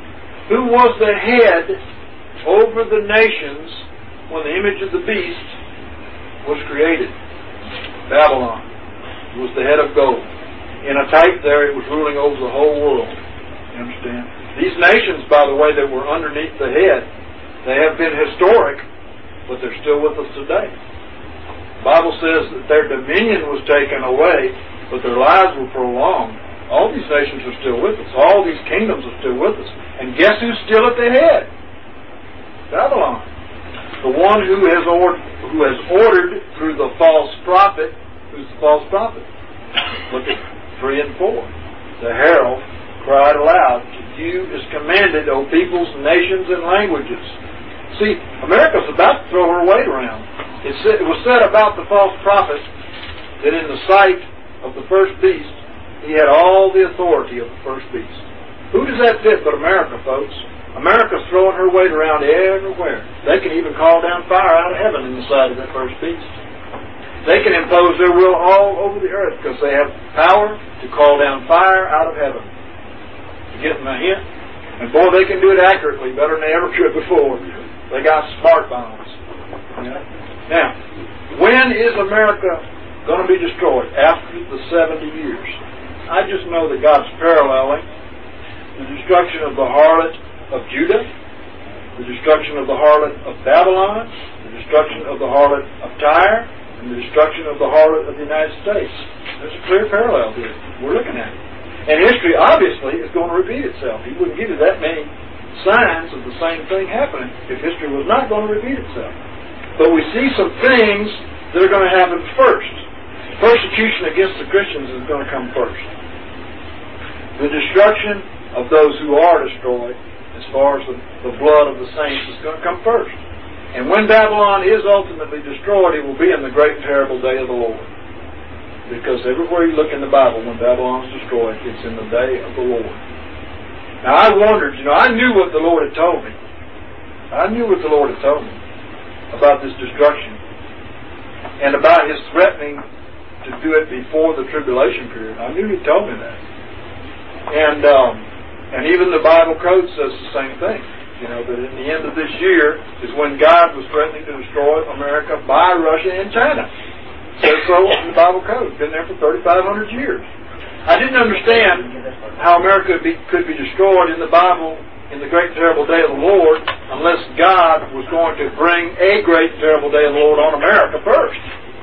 Who was the head over the nations when the image of the beast was created? Babylon. It was the head of gold. In a type there, it was ruling over the whole world. You understand? These nations, by the way, that were underneath the head, they have been historic, but they're still with us today. The Bible says that their dominion was taken away, but their lives were prolonged. All these nations are still with us. All these kingdoms are still with us. And guess who's still at the head? Babylon. The one who has, or, who has ordered through the false prophet. Who's the false prophet? Look at three and four. The herald cried aloud, "To you is commanded, O peoples, nations, and languages." See, America's about to throw her weight around. It, said, it was said about the false prophet that in the sight of the first beast, he had all the authority of the first beast. Who does that fit but America, folks? America's throwing her weight around everywhere. They can even call down fire out of heaven in the sight of that first beast. They can impose their will all over the earth because they have power to call down fire out of heaven. You getting the hint? And boy, they can do it accurately, better than they ever could before. They got smart bombs. Yeah. Now, when is America going to be destroyed? After the seventy years. I just know that God's paralleling the destruction of the harlot of Judah, the destruction of the harlot of Babylon, the destruction of the harlot of Tyre, and the destruction of the harlot of the United States. There's a clear parallel here. We're looking at it. And history, obviously, is going to repeat itself. He wouldn't give you that many signs of the same thing happening if history was not going to repeat itself. But we see some things that are going to happen first. Persecution against the Christians is going to come first. The destruction of those who are destroyed, as far as the, the blood of the saints, is going to come first. And when Babylon is ultimately destroyed, it will be in the great and terrible day of the Lord. Because everywhere you look in the Bible, when Babylon is destroyed, it's in the day of the Lord. Now I wondered, you know, I knew what the Lord had told me. I knew what the Lord had told me about this destruction. And about His threatening to do it before the tribulation period. I knew He told me that. And um, and even the Bible code says the same thing. You know, that in the end of this year is when God was threatening to destroy America by Russia and China. It says so in the Bible code. It's been there for thirty-five hundred years. I didn't understand how America be, could be destroyed in the Bible in the great and terrible day of the Lord unless God was going to bring a great and terrible day of the Lord on America first.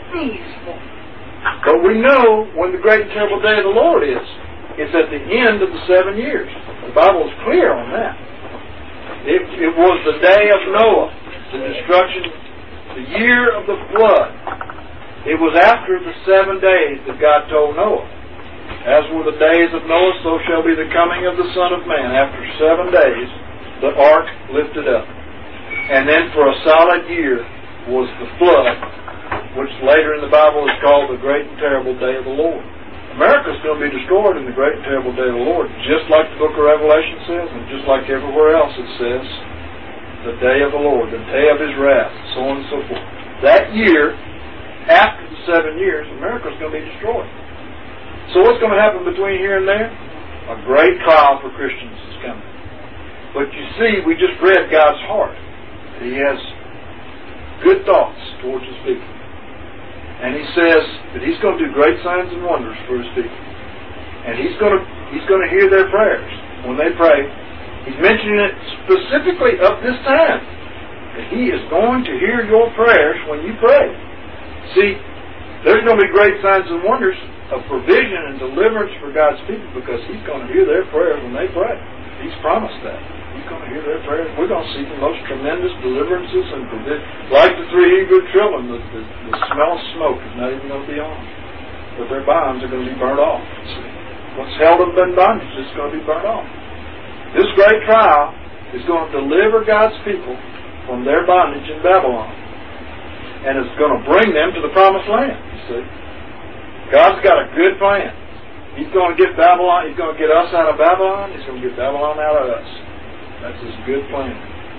But we know when the great and terrible day of the Lord is. It's at the end of the seven years. The Bible is clear on that. It, it was the day of Noah, the destruction, the year of the flood. It was after the seven days that God told Noah, as were the days of Noah, so shall be the coming of the Son of Man. After seven days, the ark lifted up. And then for a solid year was the flood, which later in the Bible is called the great and terrible day of the Lord. America's going to be destroyed in the great and terrible day of the Lord, just like the book of Revelation says, and just like everywhere else it says, the day of the Lord, the day of His wrath, so on and so forth. That year, after the seven years, America's going to be destroyed. So what's going to happen between here and there? A great trial for Christians is coming. But you see, we just read God's heart. He has good thoughts towards His people. And He says that He's going to do great signs and wonders for His people. And He's going to He's going to hear their prayers when they pray. He's mentioning it specifically of this time. That He is going to hear your prayers when you pray. See, there's going to be great signs and wonders of provision and deliverance for God's people because He's going to hear their prayers when they pray. He's promised that. He's going to hear their prayers. We're going to see the most tremendous deliverances and provision. Like the three Hebrew children, the, the, the smell of smoke is not even going to be on. But their bonds are going to be burnt off. See? What's held them in bondage is going to be burnt off. This great trial is going to deliver God's people from their bondage in Babylon. And it's going to bring them to the promised land, you see. God's got a good plan. He's going to get Babylon, He's going to get us out of Babylon, He's going to get Babylon out of us. That's His good plan.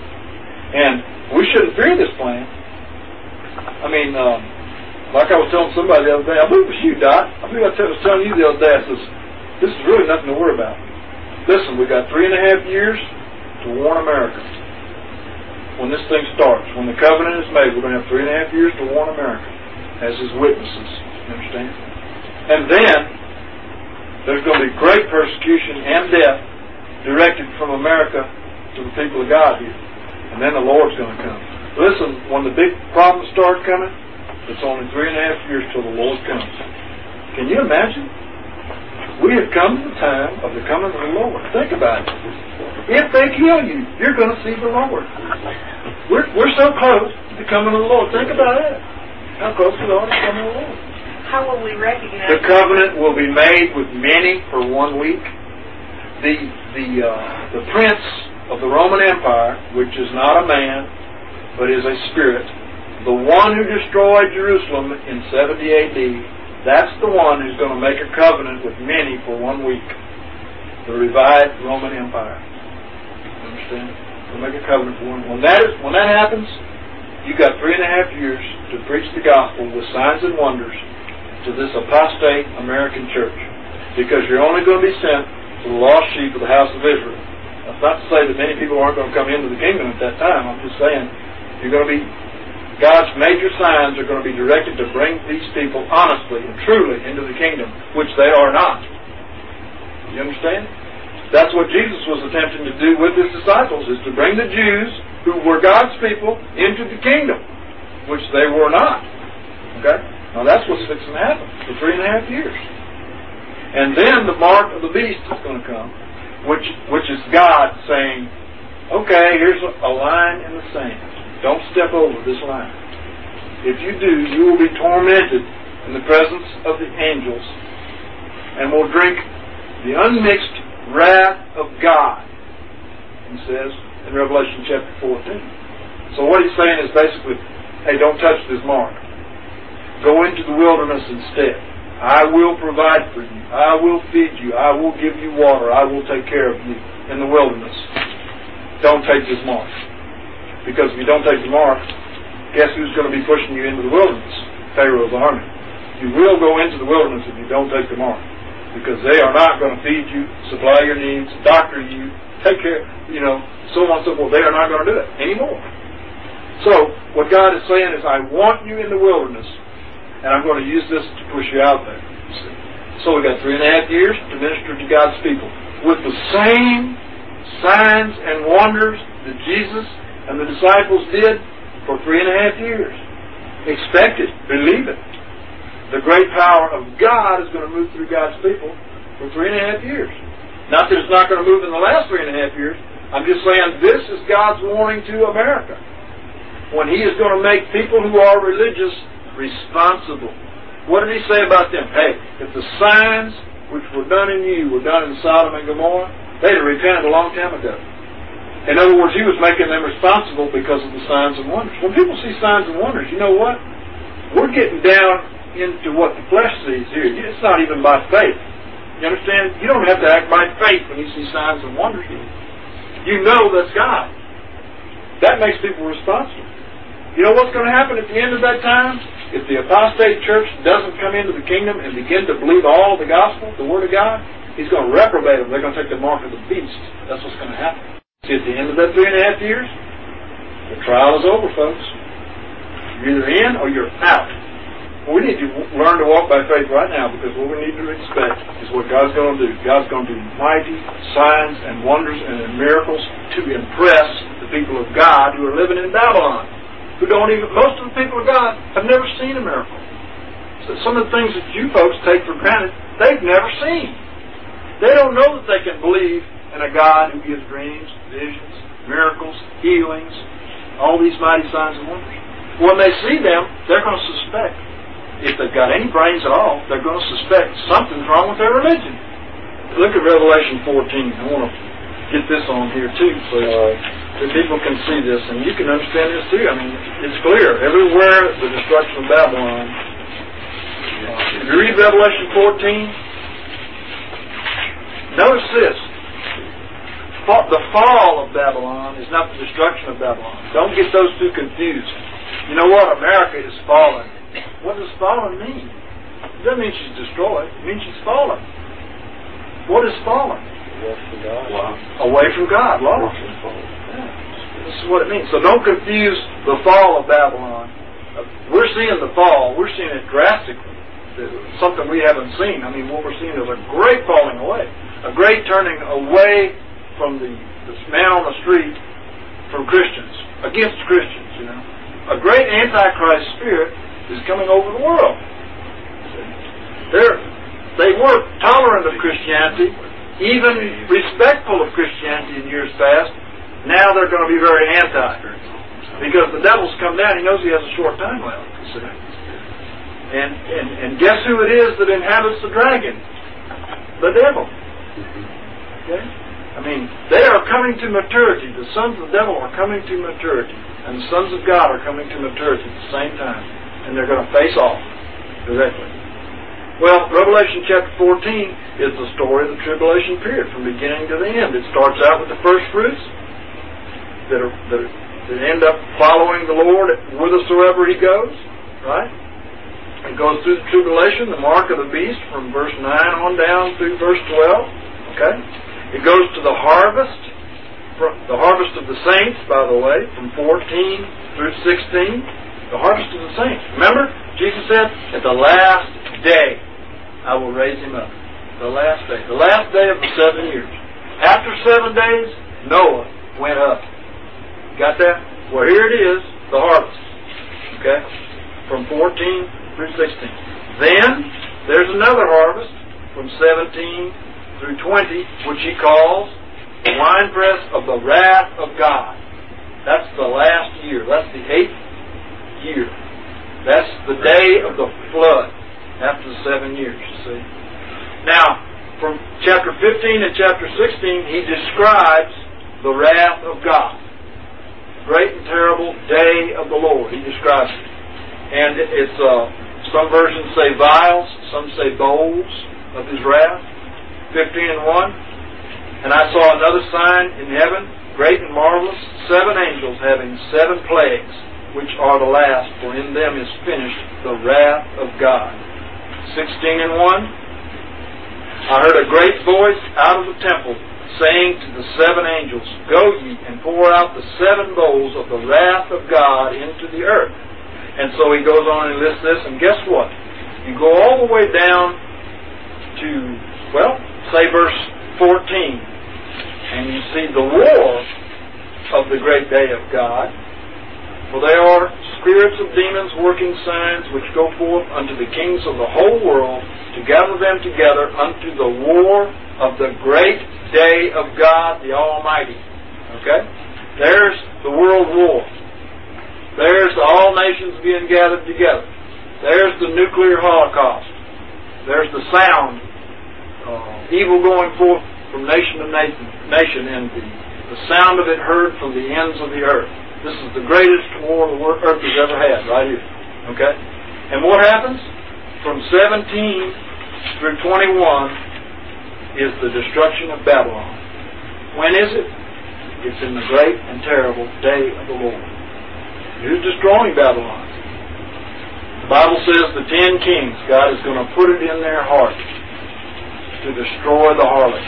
And we shouldn't fear this plan. I mean, um, like I was telling somebody the other day, I believe it was you, Dot. I believe I was telling you the other day, I says, this is really nothing to worry about. Listen, we got three and a half years to warn America. When this thing starts, when the covenant is made, we're going to have three and a half years to warn America as His witnesses. You understand? And then there's going to be great persecution and death directed from America to the people of God here. And then the Lord's going to come. Listen, when the big problems start coming, it's only three and a half years till the Lord comes. Can you imagine? We have come to the time of the coming of the Lord. Think about it. If they kill you, you're going to see the Lord. We're, we're so close to the coming of the Lord. Think about it. How close we are to the coming of the Lord. How will we recognize? The covenant will be made with many for one week. The the uh, the prince of the Roman Empire, which is not a man, but is a spirit, the one who destroyed Jerusalem in seventy A D, that's the one who's going to make a covenant with many for one week. The revived Roman Empire. You understand? They'll make a covenant for one. When that is, when that happens, you've got three and a half years to preach the gospel with signs and wonders to this apostate American church, because you're only going to be sent to the lost sheep of the house of Israel. That's not to say that many people aren't going to come into the kingdom at that time. I'm just saying you're going to be. God's major signs are going to be directed to bring these people honestly and truly into the kingdom, which they are not. You understand? That's what Jesus was attempting to do with His disciples, is to bring the Jews, who were God's people, into the kingdom, which they were not. Okay? Now that's what's fixing to happen for three and a half years. And then the mark of the beast is going to come, which, which is God saying, okay, here's a line in the sand. Don't step over this line. If you do, you will be tormented in the presence of the angels and will drink the unmixed wrath of God, He says in Revelation chapter fourteen. So what He's saying is basically, hey, don't touch this mark. Go into the wilderness instead. I will provide for you. I will feed you. I will give you water. I will take care of you in the wilderness. Don't take this mark. Because if you don't take the mark, guess who's going to be pushing you into the wilderness? Pharaoh's army. You will go into the wilderness if you don't take the mark. Because they are not going to feed you, supply your needs, doctor you, take care, you know, so on and so forth. They are not going to do it anymore. So, what God is saying is, I want you in the wilderness, and I'm going to use this to push you out there. So we've got three and a half years to minister to God's people with the same signs and wonders that Jesus and the disciples did for three and a half years. Expect it. Believe it. The great power of God is going to move through God's people for three and a half years. Not that it's not going to move in the last three and a half years. I'm just saying this is God's warning to America. When He is going to make people who are religious responsible. What did He say about them? Hey, if the signs which were done in you were done in Sodom and Gomorrah, they'd have repented a long time ago. In other words, He was making them responsible because of the signs and wonders. When people see signs and wonders, you know what? We're getting down into what the flesh sees here. It's not even by faith. You understand? You don't have to act by faith when you see signs and wonders. You know that's God. That makes people responsible. You know what's going to happen at the end of that time? If the apostate church doesn't come into the kingdom and begin to believe all of the gospel, the Word of God, He's going to reprobate them. They're going to take the mark of the beast. That's what's going to happen. See, at the end of that three and a half years, the trial is over, folks. You're either in or you're out. Well, we need to learn to walk by faith right now, because what we need to expect is what God's going to do. God's going to do mighty signs and wonders and miracles to impress the people of God who are living in Babylon, who don't even, most of the people of God have never seen a miracle. So some of the things that you folks take for granted, they've never seen. They don't know that they can believe in a God who gives dreams, visions, miracles, healings, all these mighty signs and wonders. When they see them, they're going to suspect. If they've got any brains at all, they're going to suspect something's wrong with their religion. Look at Revelation fourteen. I want to get this on here too, so uh, that people can see this, and you can understand this too. I mean, it's clear. Everywhere the destruction of Babylon. Uh, if you read Revelation fourteen, notice this. The fall of Babylon is not the destruction of Babylon. Don't get those two confused. You know what? America is fallen. What does fallen mean? It doesn't mean she's destroyed. It means she's fallen. What is fallen? Wow. Away from God, lost. Yeah. This is what it means. So don't confuse the fall of Babylon. Uh, we're seeing the fall. We're seeing it drastically. It's something we haven't seen. I mean, what we're seeing is a great falling away. A great turning away from the, the man on the street from Christians, against Christians, you know. A great Antichrist spirit is coming over the world. They're, they were tolerant of Christianity, even respectful of Christianity in years past. Now they're going to be very anti. Because the devil's come down, he knows he has a short time left, you see. And, and, and guess who it is that inhabits the dragon? The devil. Okay? I mean, they are coming to maturity. The sons of the devil are coming to maturity. And the sons of God are coming to maturity at the same time. And they're going to face off directly. Well, Revelation chapter fourteen is the story of the tribulation period from beginning to the end. It starts out with the first fruits that, are, that, are, that end up following the Lord whithersoever He goes. Right? It goes through the tribulation, the mark of the beast, from verse nine on down through verse twelve. Okay? It goes to the harvest, the harvest of the saints, by the way, from fourteen through sixteen. The harvest of the saints. Remember, Jesus said, at the last day, I will raise him up. The last day. The last day of the seven years. After seven days, Noah went up. Got that? Well, here it is, the harvest. Okay? From fourteen through sixteen. Then, there's another harvest from seventeen through twenty, which he calls the winepress of the wrath of God. That's the last year. That's the eighth year. That's the day of the flood after the seven years, you see. Now, from chapter fifteen and chapter sixteen, he describes the wrath of God. Great and terrible day of the Lord. He describes it. And it's, uh, some versions say vials, some say bowls of his wrath. fifteen and one. And I saw another sign in heaven, great and marvelous, seven angels having seven plagues, which are the last, for in them is finished the wrath of God. sixteen and one. I heard a great voice out of the temple, saying to the seven angels, Go ye and pour out the seven bowls of the wrath of God into the earth. And so he goes on and lists this, and guess what? You go all the way down to, well, say verse fourteen, and you see the war of the great day of God. For they are spirits of demons working signs which go forth unto the kings of the whole world to gather them together unto the war of the great day of God the Almighty. Okay? There's the world war. There's the all nations being gathered together. There's the nuclear holocaust. There's the sound, uh, evil going forth from nation to nation, nation and the, the sound of it heard from the ends of the earth. This is the greatest war the earth has ever had, right here. Okay? And what happens? From seventeen through twenty-one is the destruction of Babylon. When is it? It's in the great and terrible day of the Lord. Who's destroying Babylon? The Bible says the ten kings, God is going to put it in their heart to destroy the harlot.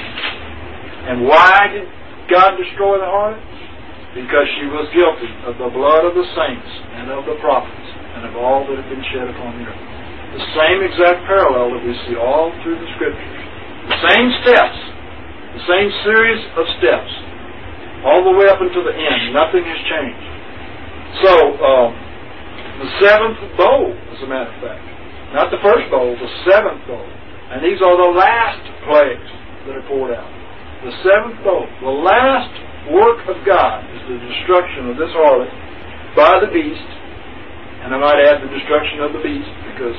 And why did God destroy the harlot? Because she was guilty of the blood of the saints and of the prophets and of all that have been shed upon the earth. The same exact parallel that we see all through the Scriptures. The same steps, the same series of steps, all the way up until the end. Nothing has changed. So, um, the seventh bowl, as a matter of fact, not the first bowl, the seventh bowl. And these are the last plagues that are poured out. The seventh bowl, the last work of God is the destruction of this harlot by the beast, and I might add the destruction of the beast, because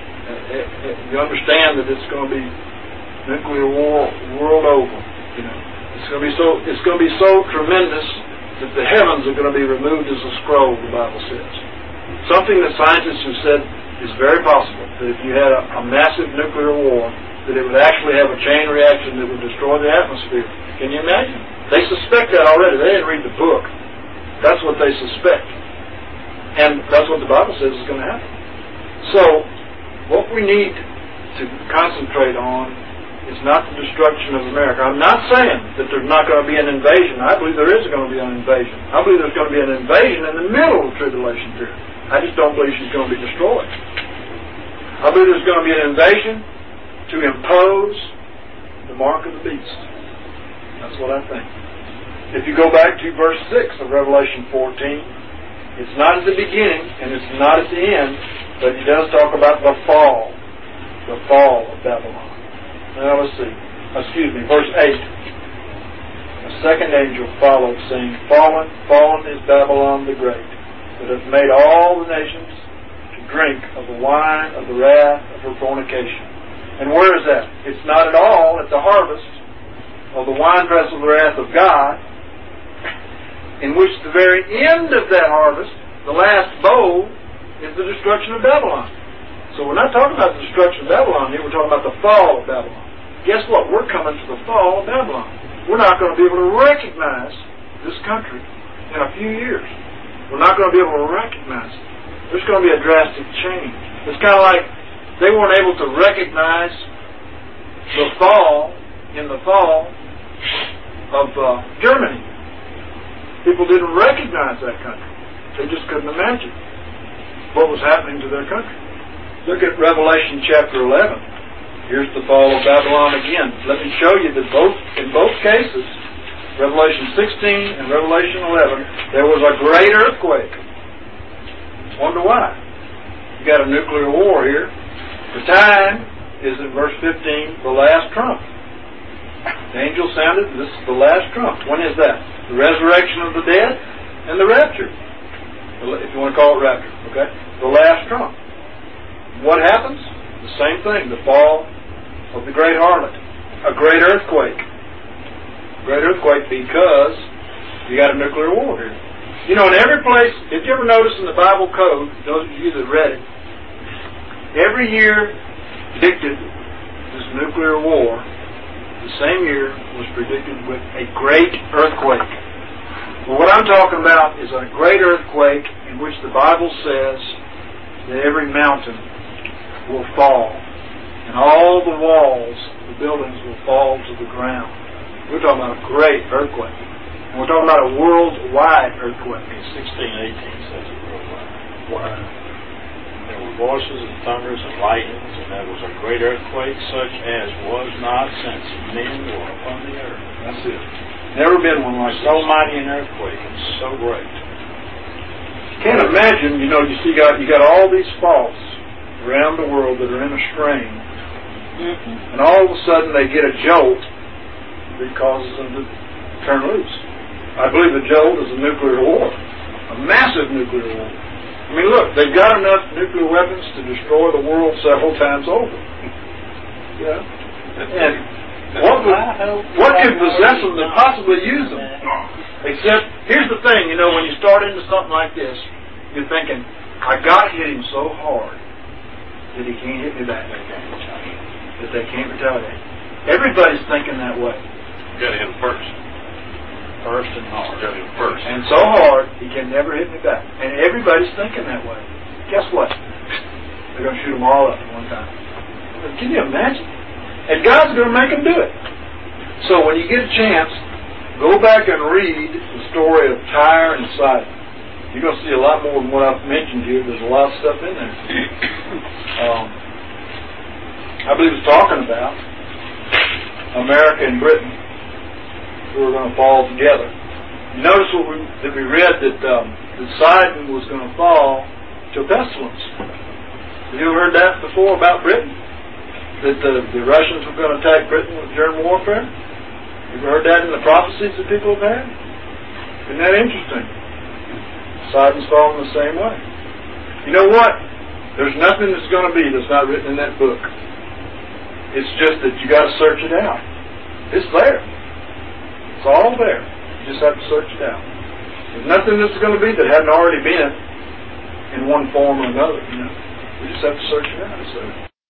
uh, you understand that it's going to be nuclear war world over. You know, it's going to be so it's going to be so tremendous that the heavens are going to be removed as a scroll. The Bible says something that scientists have said is very possible, that if you had a, a massive nuclear war, that it would actually have a chain reaction that would destroy the atmosphere. Can you imagine? They suspect that already. They didn't read the book. That's what they suspect. And that's what the Bible says is going to happen. So, what we need to concentrate on is not the destruction of America. I'm not saying that there's not going to be an invasion. I believe there is going to be an invasion. I believe there's going to be an invasion in the middle of the tribulation period. I just don't believe she's going to be destroyed. I believe there's going to be an invasion to impose the mark of the beast. That's what I think. If you go back to verse six of Revelation fourteen, it's not at the beginning and it's not at the end, but he does talk about the fall. The fall of Babylon. Now let's see. Excuse me, verse eight. A second angel followed, saying, Fallen, fallen is Babylon the Great, that hath made all the nations to drink of the wine of the wrath of her fornication. And where is that? It's not at all at the harvest of the winepress of the wrath of God, in which the very end of that harvest, the last bowl, is the destruction of Babylon. So we're not talking about the destruction of Babylon here, we're talking about the fall of Babylon. Guess what? We're coming to the fall of Babylon. We're not going to be able to recognize this country in a few years. We're not going to be able to recognize it. There's going to be a drastic change. It's kind of like they weren't able to recognize the fall, in the fall, of uh, Germany. People didn't recognize that country. They just couldn't imagine what was happening to their country. Look at Revelation chapter eleven. Here's the fall of Babylon again. Let me show you that both in both cases, Revelation sixteen and Revelation eleven, there was a great earthquake. Wonder why? You got a nuclear war here. The time is in verse fifteen, the last trump. The angel sounded, this is the last trump. When is that? The resurrection of the dead and the rapture. If you want to call it rapture, okay? The last trump. What happens? The same thing, the fall of the great harlot. A great earthquake. Great earthquake because you got a nuclear war here. You know, in every place, if you ever notice in the Bible code, those of you that read it, every year predicted this nuclear war, the same year was predicted with a great earthquake. Well, what I'm talking about is a great earthquake in which the Bible says that every mountain will fall, and all the walls, the buildings will fall to the ground. We're talking about a great earthquake. And we're talking about a worldwide earthquake. sixteen eighteen says it worldwide. Wow. There were voices and thunders and lightnings, and there was a great earthquake such as was not since men were upon the earth. That's it. Never been one like so mighty an earthquake and so great. Can't imagine, you know, you see got you got all these faults around the world that are in a strain, mm-hmm. and all of a sudden they get a jolt that causes them to turn loose. I believe the jolt is a nuclear war, a massive nuclear war. I mean, look, they've got enough nuclear weapons to destroy the world several times over. Yeah, and what would, what could possess them to possibly use them? Except, here's the thing, you know, when you start into something like this, you're thinking, I got to hit him so hard that he can't hit me back. That they can't retaliate. Everybody's thinking that way. You got to hit him first. First and hard. You got to hit him first. And so hard, he can never hit me back. And everybody's thinking that way. Guess what? They're going to shoot them all up at one time. Can you imagine? And God's going to make them do it. So when you get a chance, go back and read the story of Tyre and Sidon. You're going to see a lot more than what I've mentioned here. There's a lot of stuff in there. Um, I believe it's talking about America and Britain who are going to fall together. You notice what we, that we read that, um, that Sidon was going to fall to a pestilence. Have you ever heard that before about Britain? That the, the Russians were going to attack Britain with germ warfare? Have you heard that in the prophecies that people have had? Isn't that interesting? Sidon's falling the same way. You know what? There's nothing that's going to be that's not written in that book. It's just that you got to search it out. It's there. It's all there. You just have to search it out. There's nothing that's going to be that hadn't already been in one form or another. You know, we just have to search it out. It's there.